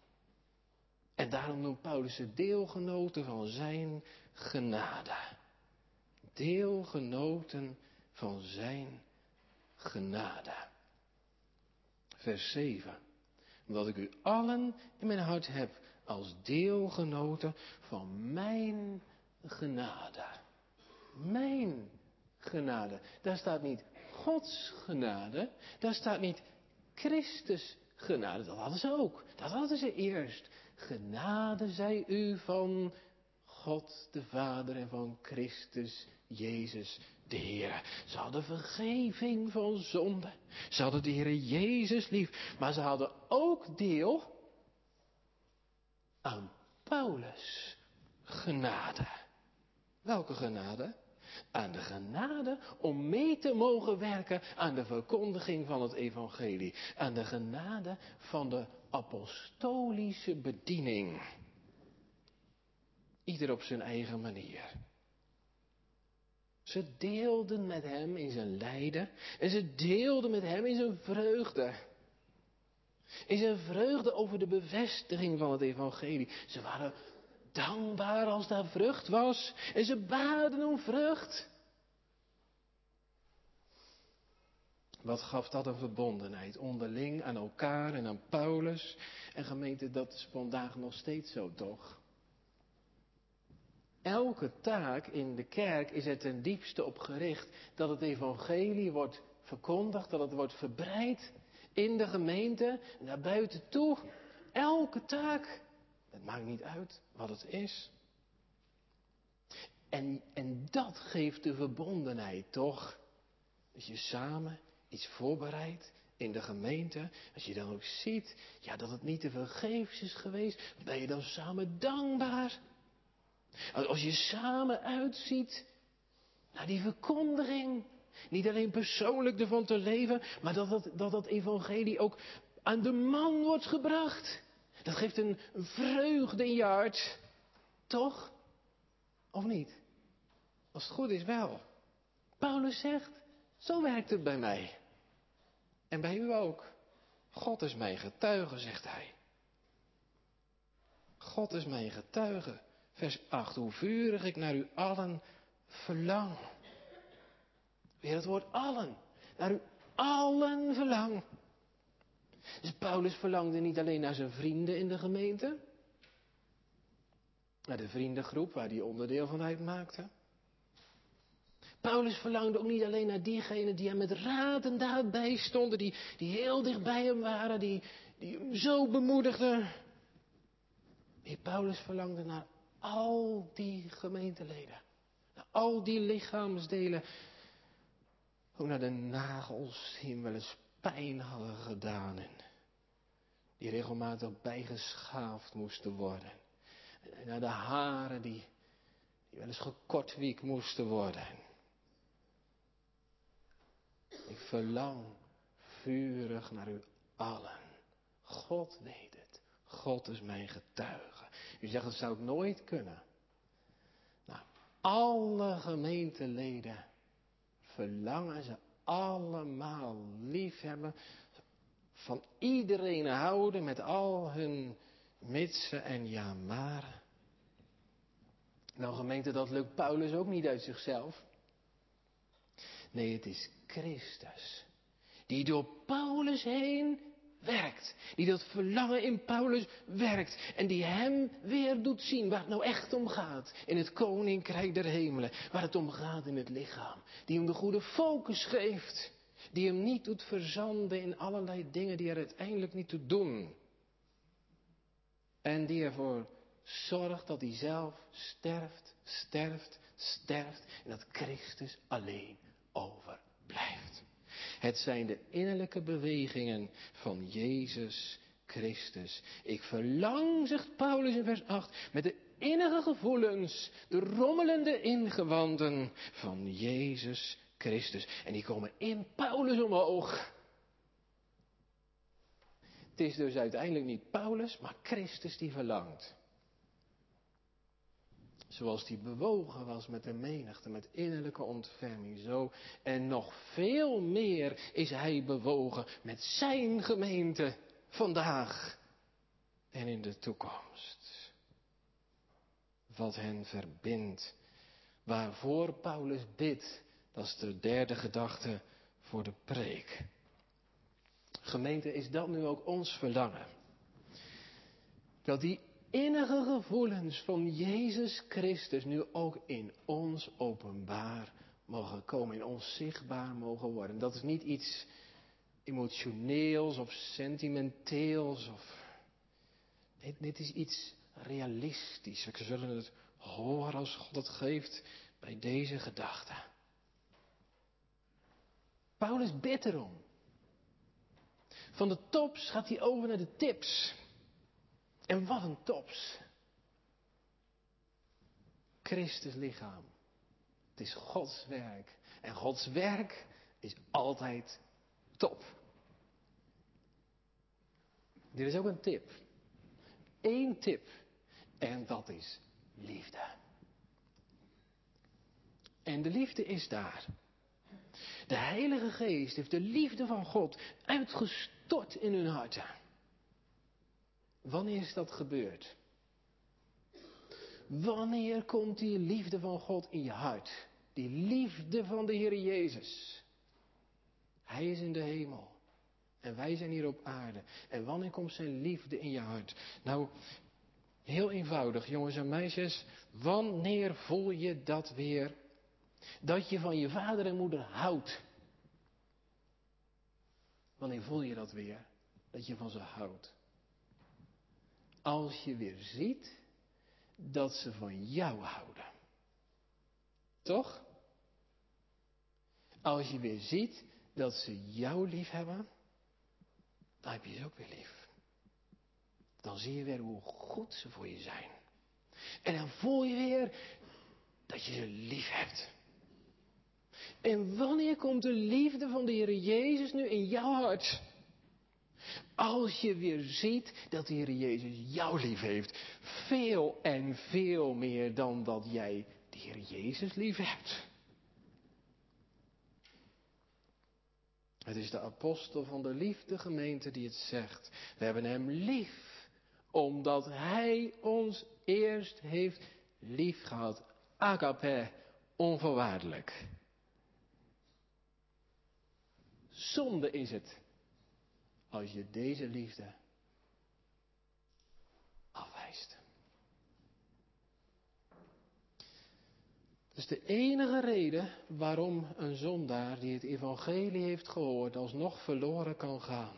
En daarom noemt Paulus ze deelgenoten van zijn genade. Deelgenoten van zijn genade. Vers zeven. Omdat ik u allen in mijn hart heb als deelgenoten van mijn genade. Mijn genade. Daar staat niet Gods genade. Daar staat niet Christus genade. Dat hadden ze ook. Dat hadden ze eerst. Genade zij u van God de Vader en van Christus Jezus de Heer. Ze hadden vergeving van zonde. Ze hadden de Heer Jezus lief. Maar ze hadden ook deel aan Paulus' genade. Welke genade? Aan de genade om mee te mogen werken aan de verkondiging van het evangelie. Aan de genade van de apostolische bediening. Ieder op zijn eigen manier. Ze deelden met hem in zijn lijden en ze deelden met hem in zijn vreugde. In zijn vreugde over de bevestiging van het evangelie. Ze waren dankbaar als daar vrucht was en ze baden om vrucht. Wat gaf dat een verbondenheid onderling aan elkaar en aan Paulus. En gemeente, dat is vandaag nog steeds zo toch? Elke taak in de kerk is er ten diepste op gericht dat het evangelie wordt verkondigd, dat het wordt verbreid in de gemeente, naar buiten toe. Elke taak, het maakt niet uit wat het is. En, en dat geeft de verbondenheid toch? Als je samen iets voorbereidt in de gemeente, als je dan ook ziet, ja, dat het niet te vergeefs is geweest, ben je dan samen dankbaar. Als je samen uitziet naar die verkondiging, niet alleen persoonlijk ervan te leven, maar dat dat, dat dat evangelie ook aan de man wordt gebracht. Dat geeft een vreugde in je hart. Toch? Of niet? Als het goed is wel. Paulus zegt, zo werkt het bij mij. En bij u ook. God is mijn getuige, zegt hij. God is mijn getuige. Vers acht, hoe vurig ik naar u allen verlang. Weer het woord allen. Naar u allen verlang. Dus Paulus verlangde niet alleen naar zijn vrienden in de gemeente. Naar de vriendengroep waar hij onderdeel van uitmaakte. Paulus verlangde ook niet alleen naar diegenen die hem met raad en daad bijstonden. Die, die heel dicht bij hem waren. Die, die hem zo bemoedigden. Nee, Paulus verlangde naar al die gemeenteleden. Naar al die lichaamsdelen. Ook naar de nagels die hem wel eens pijn hadden gedaan. En die regelmatig bijgeschaafd moesten worden. En naar de haren die, die wel eens gekortwiekt moesten worden. Ik verlang vurig naar u allen. God weet het. God is mijn getuige. U zegt, dat zou ik nooit kunnen. Nou, alle gemeenteleden verlangen ze allemaal liefhebben. Van iedereen houden met al hun mitsen en ja maar. Nou gemeente, dat lukt Paulus ook niet uit zichzelf. Nee, het is Christus. Die door Paulus heen werkt. Die dat verlangen in Paulus werkt. En die hem weer doet zien waar het nou echt om gaat. In het koninkrijk der hemelen. Waar het om gaat in het lichaam. Die hem de goede focus geeft. Die hem niet doet verzanden in allerlei dingen die er uiteindelijk niet toe doen. En die ervoor zorgt dat hij zelf sterft, sterft, sterft. En dat Christus alleen overblijft. Het zijn de innerlijke bewegingen van Jezus Christus. Ik verlang, zegt Paulus in vers acht, met de innige gevoelens, de rommelende ingewanden van Jezus Christus. En die komen in Paulus omhoog. Het is dus uiteindelijk niet Paulus, maar Christus die verlangt. Zoals die bewogen was met de menigte, met innerlijke ontferming, zo. En nog veel meer is hij bewogen met zijn gemeente vandaag en in de toekomst. Wat hen verbindt, waarvoor Paulus bidt, dat is de derde gedachte voor de preek. Gemeente, is dat nu ook ons verlangen? Dat die innige gevoelens van Jezus Christus nu ook in ons openbaar mogen komen, in ons zichtbaar mogen worden. Dat is niet iets emotioneels of sentimenteels. Of... Nee, dit is iets realistisch. We zullen het horen als God het geeft bij deze gedachte. Paulus bidt erom. Van de tops gaat hij over naar de tips. En wat een tops. Christus lichaam. Het is Gods werk. En Gods werk is altijd top. Dit is ook een tip. Eén tip. En dat is liefde. En de liefde is daar. De Heilige Geest heeft de liefde van God uitgestort in hun harten. Wanneer is dat gebeurd? Wanneer komt die liefde van God in je hart? Die liefde van de Heer Jezus. Hij is in de hemel. En wij zijn hier op aarde. En wanneer komt zijn liefde in je hart? Nou, heel eenvoudig, jongens en meisjes. Wanneer voel je dat weer? Dat je van je vader en moeder houdt. Wanneer voel je dat weer? Dat je van ze houdt. Als je weer ziet dat ze van jou houden. Toch? Als je weer ziet dat ze jou lief hebben, dan heb je ze ook weer lief. Dan zie je weer hoe goed ze voor je zijn. En dan voel je weer dat je ze lief hebt. En wanneer komt de liefde van de Heer Jezus nu in jouw hart? Als je weer ziet dat de Heer Jezus jou lief heeft. Veel en veel meer dan dat jij de Heer Jezus lief hebt. Het is de apostel van de liefde gemeente die het zegt. We hebben hem lief, omdat hij ons eerst heeft lief gehad. Agape, onvoorwaardelijk. Zonde is het als je deze liefde afwijst. Dat is de enige reden waarom een zondaar die het evangelie heeft gehoord alsnog verloren kan gaan.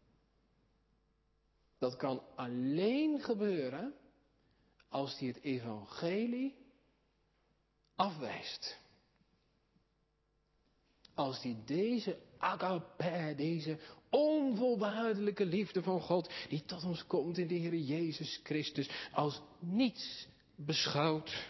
Dat kan alleen gebeuren als hij het evangelie afwijst. Als hij deze agape, deze onvoorwaardelijke liefde van God, die tot ons komt in de Heer Jezus Christus, als niets beschouwt.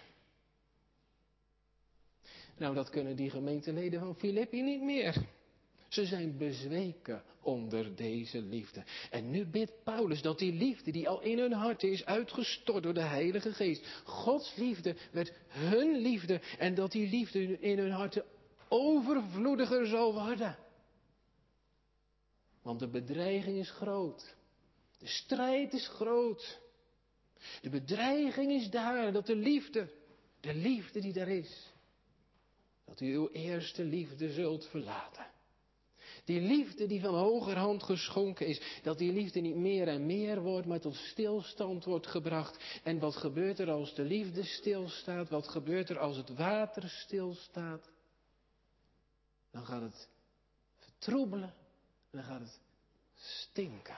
Nou, dat kunnen die gemeenteleden van Filippi niet meer. Ze zijn bezweken onder deze liefde. En nu bidt Paulus dat die liefde die al in hun hart is uitgestort door de Heilige Geest, Gods liefde werd hun liefde en dat die liefde in hun harten overvloediger zal worden. Want de bedreiging is groot. De strijd is groot. De bedreiging is daar dat de liefde, de liefde die daar is, dat u uw eerste liefde zult verlaten. Die liefde die van hogerhand geschonken is, dat die liefde niet meer en meer wordt, maar tot stilstand wordt gebracht. En wat gebeurt er als de liefde stilstaat? Wat gebeurt er als het water stilstaat? Dan gaat het vertroebelen en dan gaat het stinken.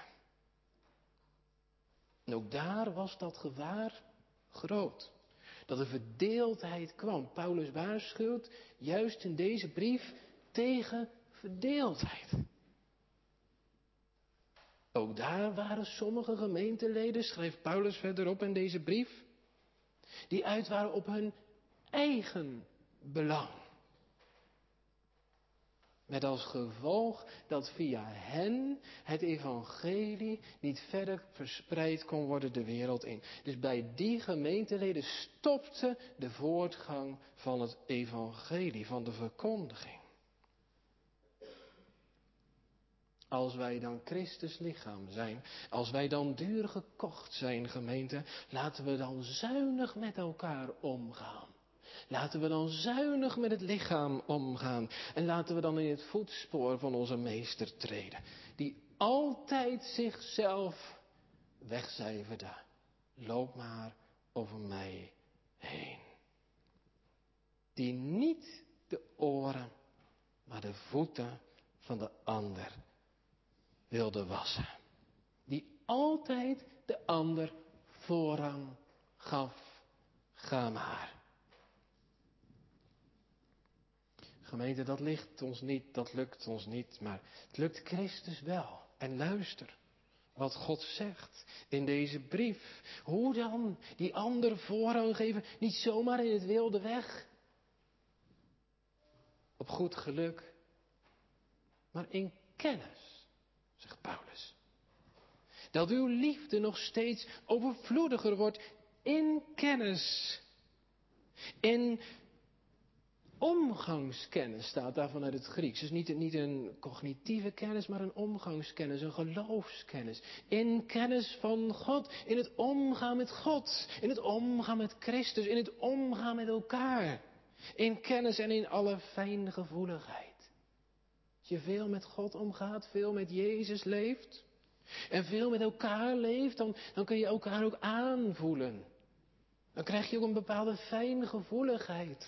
En ook daar was dat gevaar groot. Dat er verdeeldheid kwam. Paulus waarschuwt juist in deze brief tegen verdeeldheid. Ook daar waren sommige gemeenteleden, schrijft Paulus verderop in deze brief, die uit waren op hun eigen belang. Met als gevolg dat via hen het evangelie niet verder verspreid kon worden de wereld in. Dus bij die gemeenteleden stopte de voortgang van het evangelie, van de verkondiging. Als wij dan Christus lichaam zijn, als wij dan duur gekocht zijn, gemeente, laten we dan zuinig met elkaar omgaan. Laten we dan zuinig met het lichaam omgaan. En laten we dan in het voetspoor van onze meester treden. Die altijd zichzelf wegcijferde. Loop maar over mij heen. Die niet de oren, maar de voeten van de ander wilde wassen. Die altijd de ander voorrang gaf. Ga maar. Gemeente, dat ligt ons niet, dat lukt ons niet, maar het lukt Christus wel. En luister wat God zegt in deze brief. Hoe dan die ander voorrang geven, niet zomaar in het wilde weg. Op goed geluk, maar in kennis, zegt Paulus. Dat uw liefde nog steeds overvloediger wordt in kennis. In omgangskennis staat daar vanuit het Grieks. Dus niet, niet een cognitieve kennis, maar een omgangskennis, een geloofskennis. In kennis van God, in het omgaan met God, in het omgaan met Christus, in het omgaan met elkaar. In kennis en in alle fijngevoeligheid. Als je veel met God omgaat, veel met Jezus leeft en veel met elkaar leeft, dan, dan kun je elkaar ook aanvoelen. Dan krijg je ook een bepaalde fijngevoeligheid.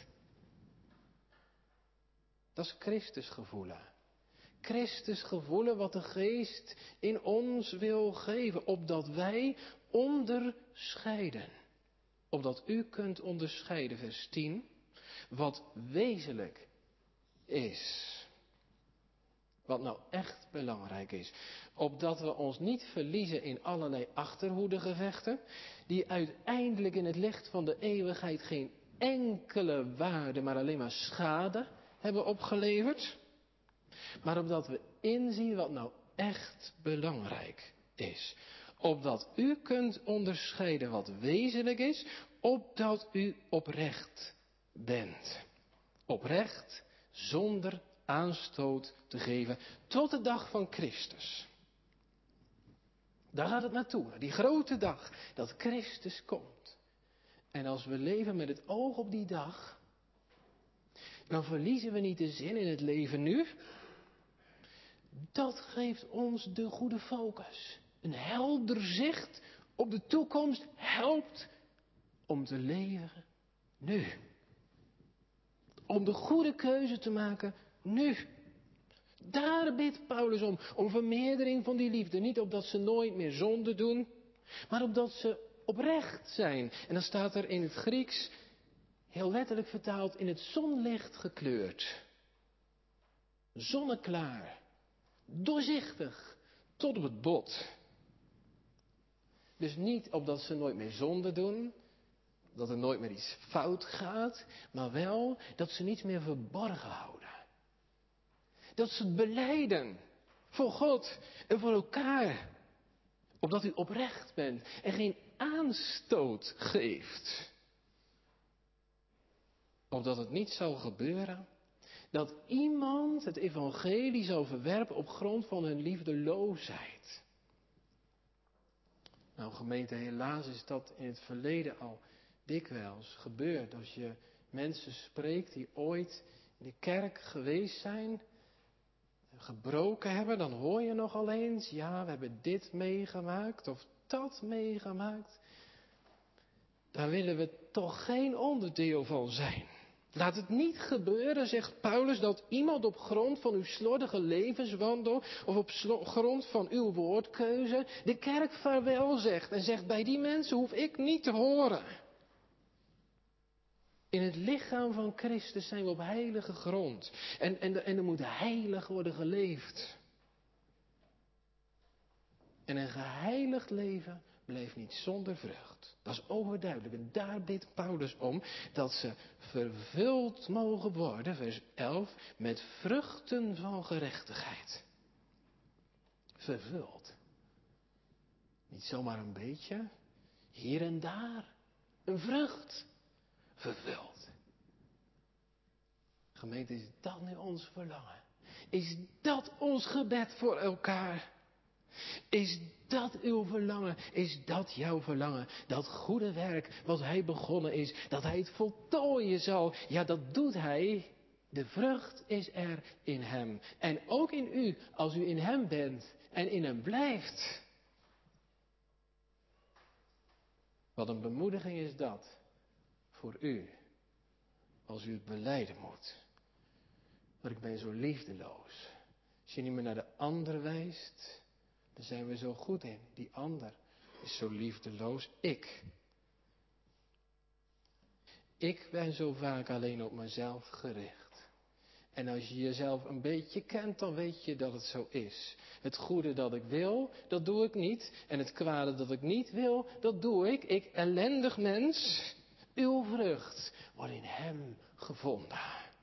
Dat is Christus gevoelen. Christus gevoelen wat de Geest in ons wil geven. Opdat wij onderscheiden. Opdat u kunt onderscheiden, vers tien. Wat wezenlijk is. Wat nou echt belangrijk is. Opdat we ons niet verliezen in allerlei achterhoedegevechten. Die uiteindelijk in het licht van de eeuwigheid geen enkele waarde, maar alleen maar schade hebben opgeleverd. Maar opdat we inzien wat nou echt belangrijk is. Opdat u kunt onderscheiden wat wezenlijk is, opdat u oprecht bent. Oprecht, zonder aanstoot te geven, tot de dag van Christus. Daar gaat het naartoe, die grote dag, dat Christus komt. En als we leven met het oog op die dag, dan verliezen we niet de zin in het leven nu. Dat geeft ons de goede focus. Een helder zicht op de toekomst helpt om te leven nu. Om de goede keuze te maken nu. Daar bidt Paulus om, om vermeerdering van die liefde. Niet opdat ze nooit meer zonde doen, maar opdat ze oprecht zijn. En dan staat er in het Grieks, heel letterlijk vertaald, in het zonlicht gekleurd. Zonneklaar. Doorzichtig. Tot op het bot. Dus niet opdat ze nooit meer zonde doen, dat er nooit meer iets fout gaat, maar wel dat ze niets meer verborgen houden. Dat ze het belijden voor God en voor elkaar. Opdat u oprecht bent en geen aanstoot geeft. Opdat het niet zal gebeuren dat iemand het evangelie zal verwerpen op grond van hun liefdeloosheid. Nou gemeente, helaas is dat in het verleden al dikwijls gebeurd. Als je mensen spreekt die ooit in de kerk geweest zijn, gebroken hebben, dan hoor je nogal eens, ja, we hebben dit meegemaakt of dat meegemaakt. Daar willen we toch geen onderdeel van zijn. Laat het niet gebeuren, zegt Paulus, dat iemand op grond van uw slordige levenswandel of op grond van uw woordkeuze de kerk vaarwel zegt en zegt, bij die mensen hoef ik niet te horen. In het lichaam van Christus zijn we op heilige grond. En, en, en er moet heilig worden geleefd. En een geheiligd leven bleef niet zonder vrucht. Dat is overduidelijk. En daar bidt Paulus om dat ze vervuld mogen worden, vers elf, met vruchten van gerechtigheid. Vervuld. Niet zomaar een beetje. Hier en daar. Een vrucht. Vervuld. Gemeente, is dat nu ons verlangen? Is dat ons gebed voor elkaar? Is dat uw verlangen? Is dat jouw verlangen? Dat goede werk wat hij begonnen is, dat hij het voltooien zal. Ja, dat doet hij. De vrucht is er in hem. En ook in u, als u in hem bent en in hem blijft. Wat een bemoediging is dat voor u, als u het belijden moet. Maar ik ben zo liefdeloos. Als je niet meer naar de ander wijst, daar zijn we zo goed in. Die ander is zo liefdeloos. Ik. Ik ben zo vaak alleen op mezelf gericht. En als je jezelf een beetje kent, dan weet je dat het zo is. Het goede dat ik wil, dat doe ik niet. En het kwade dat ik niet wil, dat doe ik. Ik, ellendig mens, uw vrucht wordt in hem gevonden.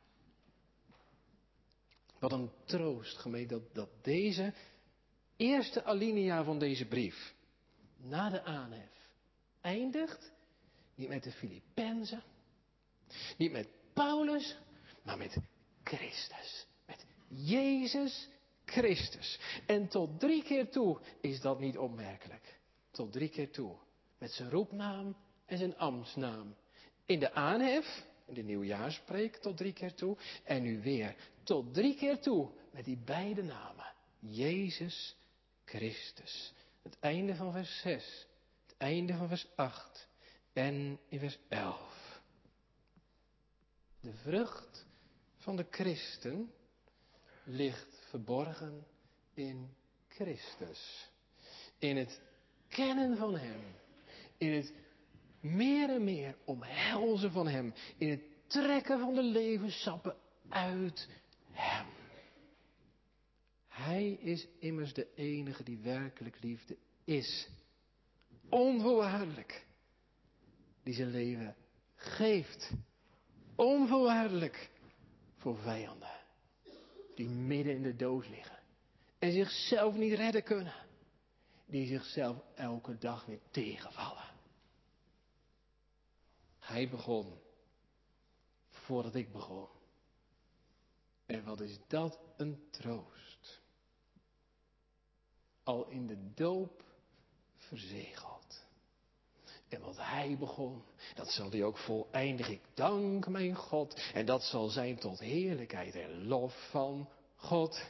Wat een troost, gemeente, dat, dat deze eerste alinea van deze brief, na de aanhef, eindigt niet met de Filippenzen, niet met Paulus, maar met Christus. Met Jezus Christus. En tot drie keer toe is dat niet opmerkelijk. Tot drie keer toe. Met zijn roepnaam en zijn ambtsnaam. In de aanhef, in de nieuwjaarspreek tot drie keer toe. En nu weer tot drie keer toe met die beide namen. Jezus Christus. Het einde van vers zes. Het einde van vers acht. En in vers elf. De vrucht van de christen ligt verborgen in Christus. In het kennen van hem. In het meer en meer omhelzen van hem. In het trekken van de levenssappen uit hem. Hij is immers de enige die werkelijk liefde is. Onvoorwaardelijk. Die zijn leven geeft. Onvoorwaardelijk. Voor vijanden. Die midden in de dood liggen. En zichzelf niet redden kunnen. die zichzelf elke dag weer tegenvallen. Hij begon voordat ik begon. En wat is dat een troost. Al in de doop verzegeld. En wat hij begon, dat zal hij ook voleindigen. Ik dank mijn God. En dat zal zijn tot heerlijkheid en lof van God.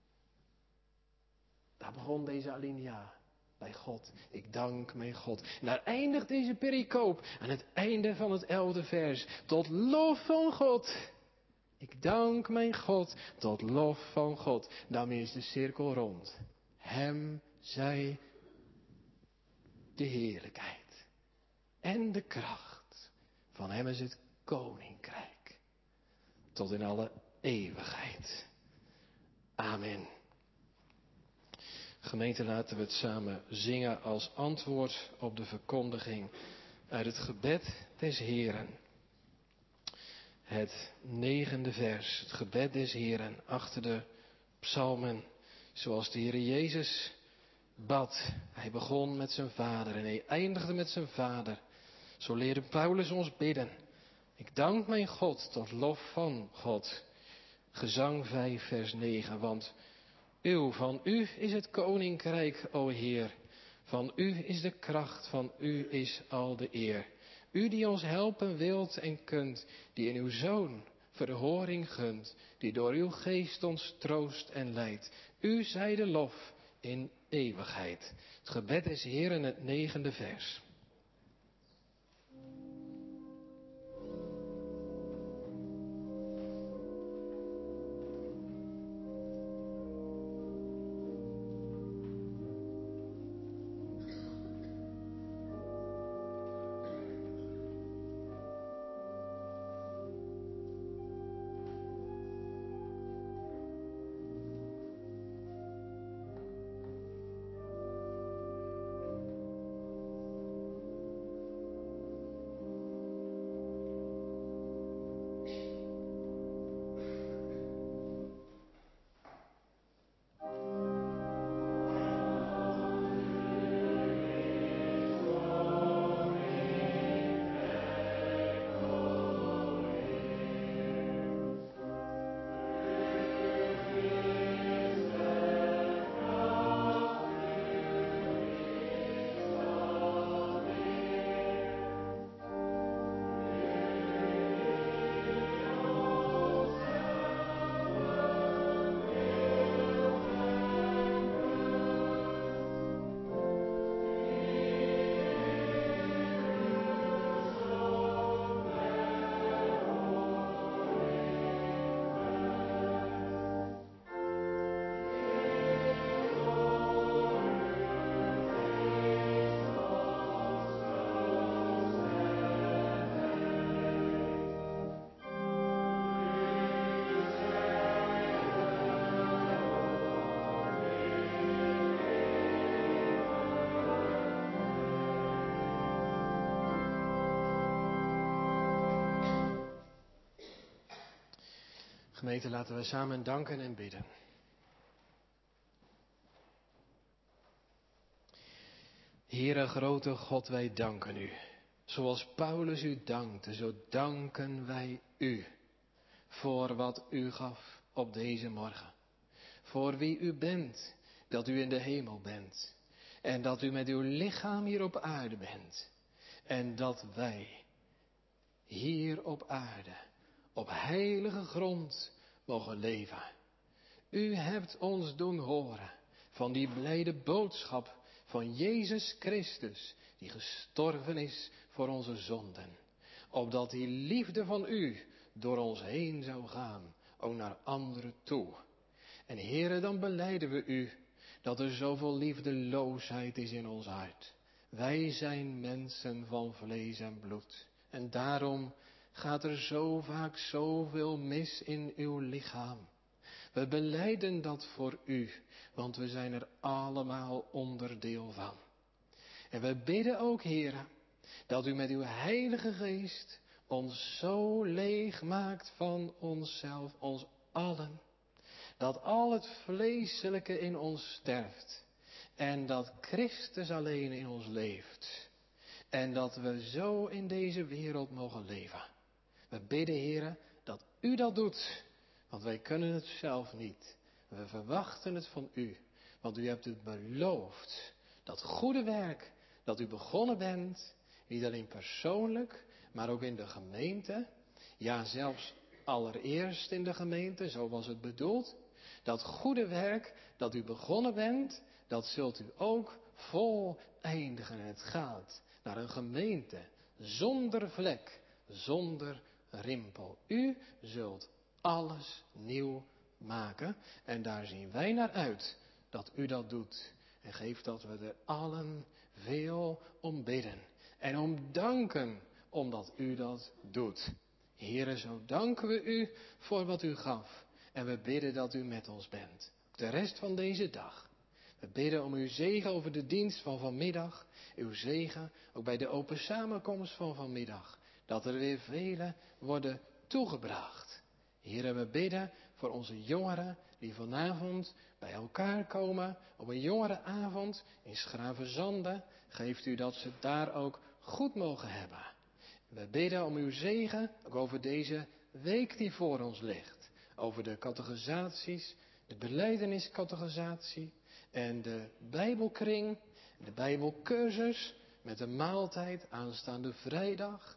Daar begon deze alinea. Bij God. Ik dank mijn God. En daar eindigt deze pericoop. Aan het einde van het elfde vers. Tot lof van God. Ik dank mijn God. Tot lof van God. Daarmee is de cirkel rond. Hem zij de heerlijkheid. En de kracht. Van hem is het koninkrijk. Tot in alle eeuwigheid. Amen. Gemeente, laten we het samen zingen als antwoord op de verkondiging uit het gebed des Heren. Het negende vers, het gebed des Heren, achter de psalmen, zoals de Heer Jezus bad. Hij begon met zijn vader en hij eindigde met zijn vader. Zo leerde Paulus ons bidden. Ik dank mijn God tot lof van God. Gezang vijf vers negen, want uw, van u is het koninkrijk, o Heer. Van u is de kracht, van u is al de eer. U die ons helpen wilt en kunt, die in uw Zoon verhoring gunt, die door uw geest ons troost en leidt. U zij de lof in eeuwigheid. Het gebed is Heeren, het negende vers. Gemeente, laten we samen danken en bidden. Heere grote God, wij danken u. Zoals Paulus u dankte, zo danken wij u voor wat u gaf op deze morgen. Voor wie u bent, dat u in de hemel bent. En dat u met uw lichaam hier op aarde bent. En dat wij hier op aarde, op heilige grond, mogen leven. U hebt ons doen horen van die blijde boodschap van Jezus Christus, die gestorven is voor onze zonden. Opdat die liefde van u door ons heen zou gaan, ook naar anderen toe. En Heere, dan belijden we u dat er zoveel liefdeloosheid is in ons hart. Wij zijn mensen van vlees en bloed. En daarom gaat er zo vaak zoveel mis in uw lichaam. We belijden dat voor u, want we zijn er allemaal onderdeel van. En we bidden ook, Heere, dat u met uw Heilige Geest ons zo leeg maakt van onszelf, ons allen, dat al het vleeselijke in ons sterft En dat Christus alleen in ons leeft. En dat we zo in deze wereld mogen leven. We bidden, Heere, dat u dat doet. Want wij kunnen het zelf niet. We verwachten het van u. Want u hebt het beloofd. Dat goede werk dat u begonnen bent. Niet alleen persoonlijk, maar ook in de gemeente. Ja, zelfs allereerst in de gemeente, zo was het bedoeld. Dat goede werk dat u begonnen bent, dat zult u ook voleindigen. En het gaat naar een gemeente zonder vlek, zonder rimpel. U zult alles nieuw maken en daar zien wij naar uit dat u dat doet. En geef dat we er allen veel om bidden en om danken omdat u dat doet. Heere, zo danken we u voor wat u gaf. En we bidden dat u met ons bent. De rest van deze dag. We bidden om uw zegen over de dienst van vanmiddag. Uw zegen ook bij de open samenkomst van vanmiddag. Dat er weer velen worden toegebracht. Heere, we bidden voor onze jongeren die vanavond bij elkaar komen. Op een jongerenavond in Schravenzande. Geeft u dat ze het daar ook goed mogen hebben. We bidden om uw zegen ook over deze week die voor ons ligt. Over de catechisaties, de belijdeniscatechisatie en de Bijbelkring, de Bijbelcursus met de maaltijd aanstaande vrijdag.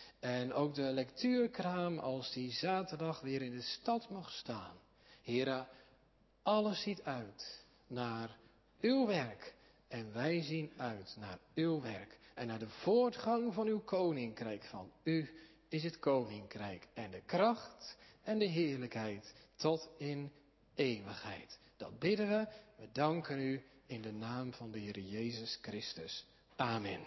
En ook de lectuurkraam als die zaterdag weer in de stad mag staan. Heere, alles ziet uit naar uw werk en wij zien uit naar uw werk. En naar de voortgang van uw koninkrijk. Van u is het koninkrijk en de kracht en de heerlijkheid tot in eeuwigheid. Dat bidden we. We danken u in de naam van de Heer Jezus Christus. Amen.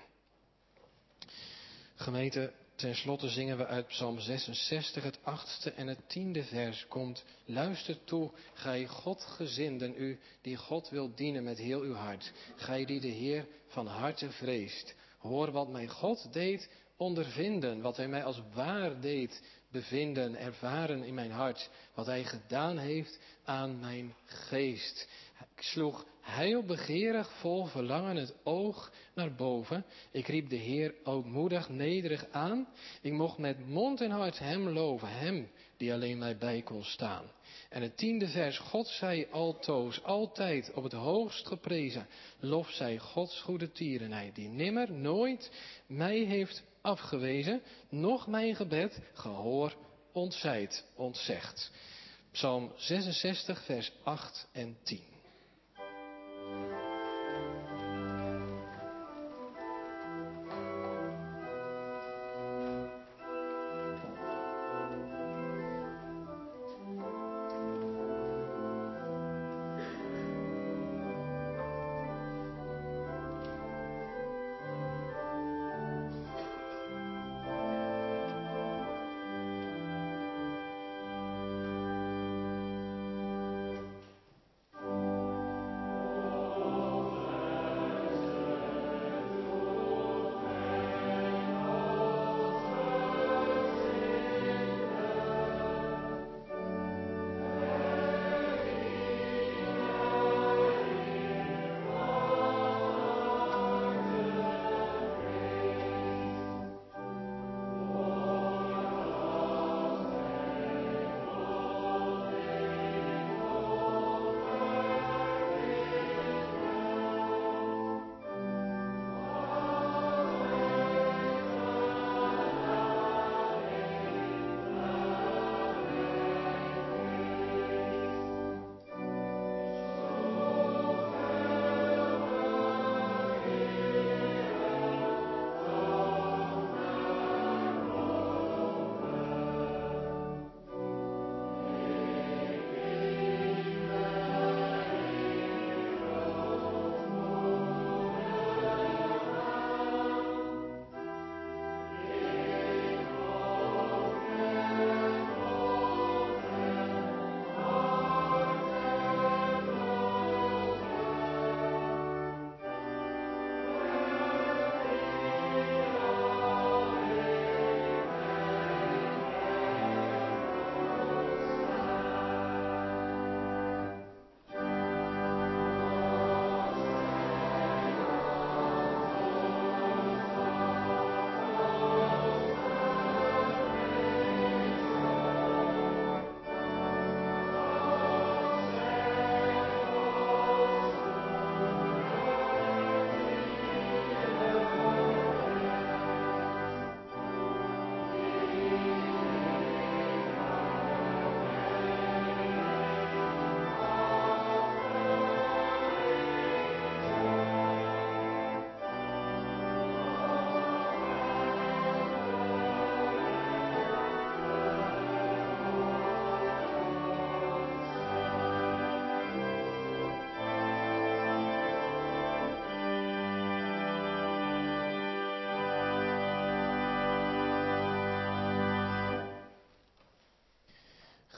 Gemeente, ten slotte zingen we uit Psalm zesenzestig, het achtste en het tiende vers komt. Luister toe, gij Godgezinden, u die God wilt dienen met heel uw hart. Gij die de Heer van harte vreest. Hoor wat mijn God deed ondervinden, wat hij mij als waar deed bevinden, ervaren in mijn hart, wat hij gedaan heeft aan mijn geest. Ik sloeg heilbegeerig vol verlangen het oog naar boven. Ik riep de Heer ootmoedig nederig aan. Ik mocht met mond en hart hem loven, hem die alleen mij bij kon staan. En het tiende vers, God zij altoos, altijd op het hoogst geprezen. Lof zij Gods goede tierenheid, die nimmer, nooit mij heeft afgewezen, noch mijn gebed gehoor ontzijd, ontzegt. Psalm zesenzestig, vers acht en tien.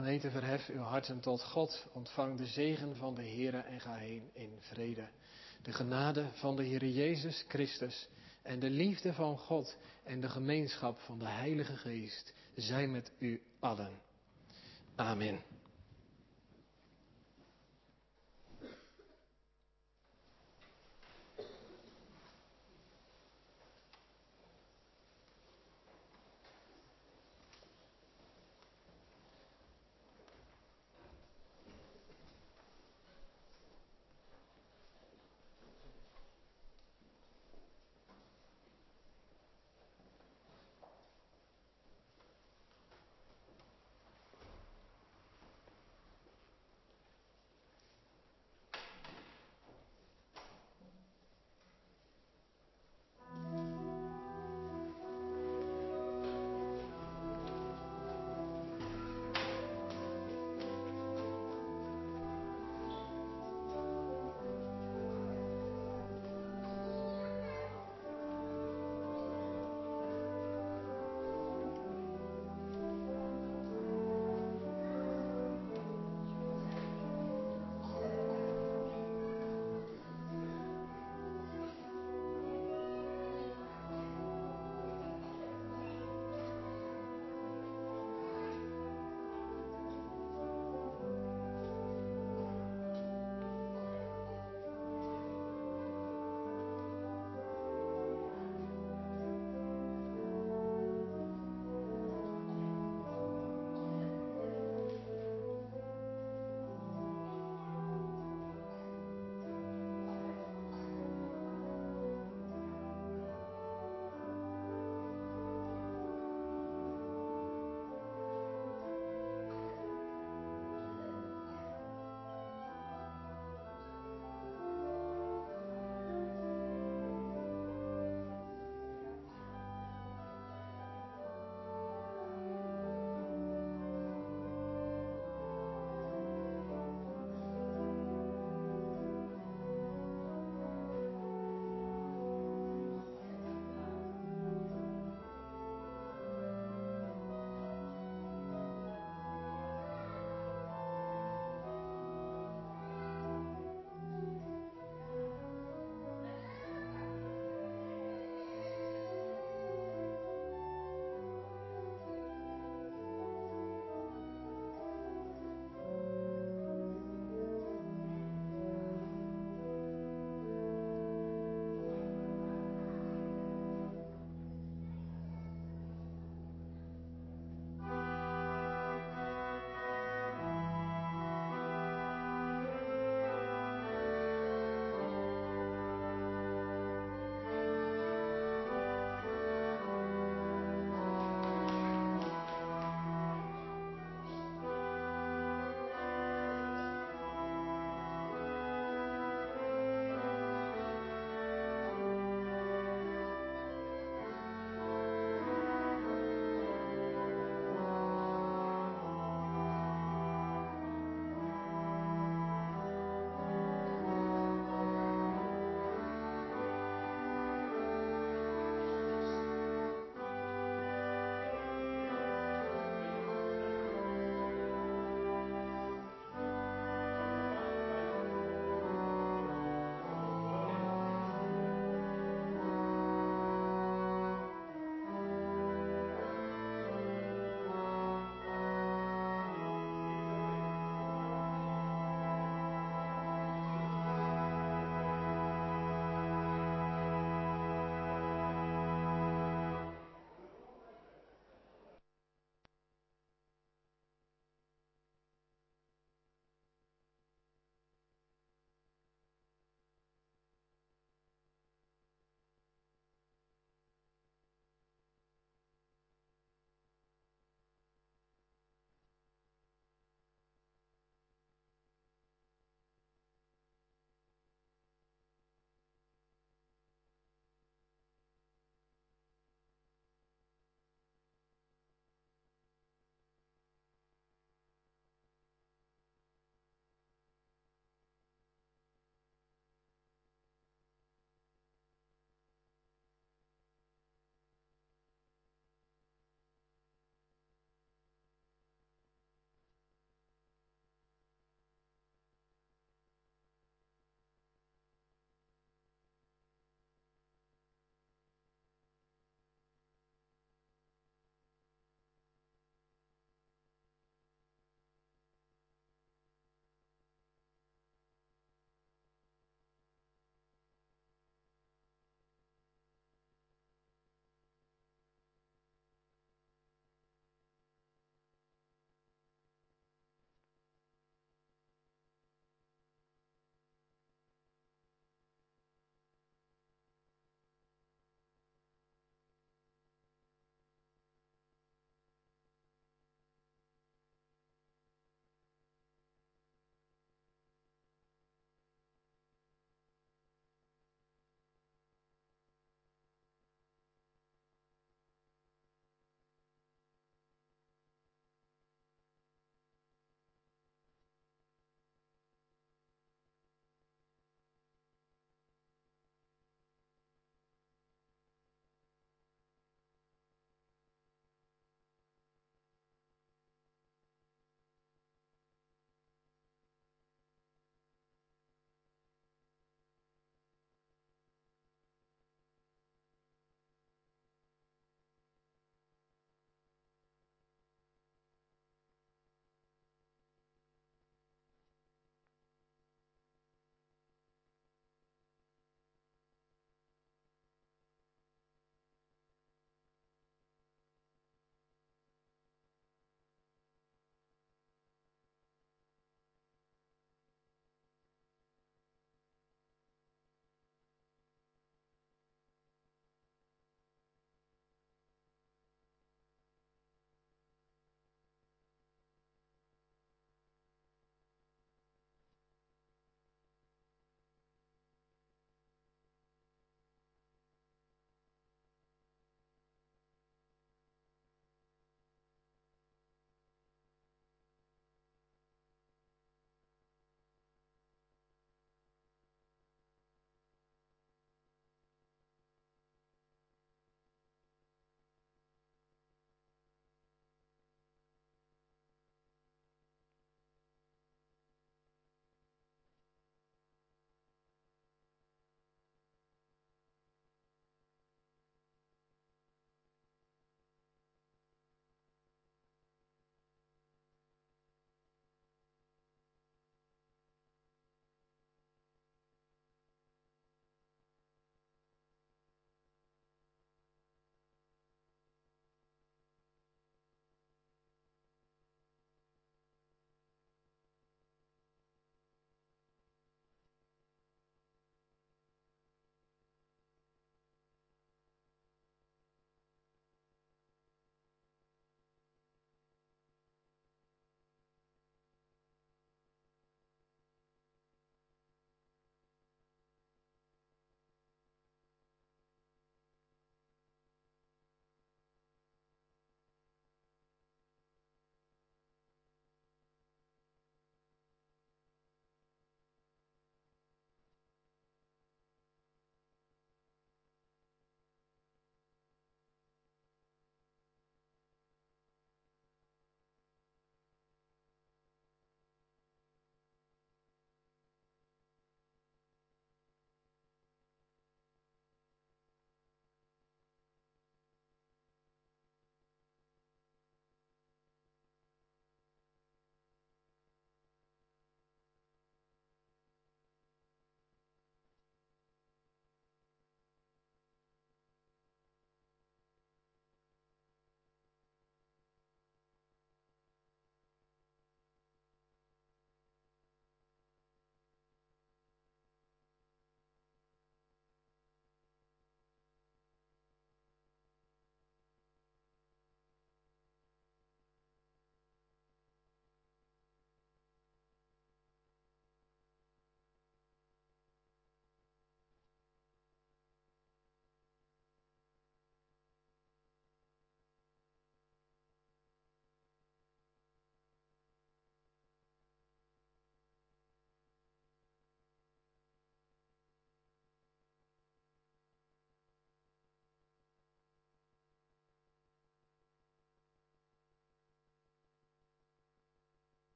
Gemeente, verhef uw harten tot God. Ontvang de zegen van de Heere en ga heen in vrede. De genade van de Heere Jezus Christus en de liefde van God en de gemeenschap van de Heilige Geest zijn met u allen. Amen.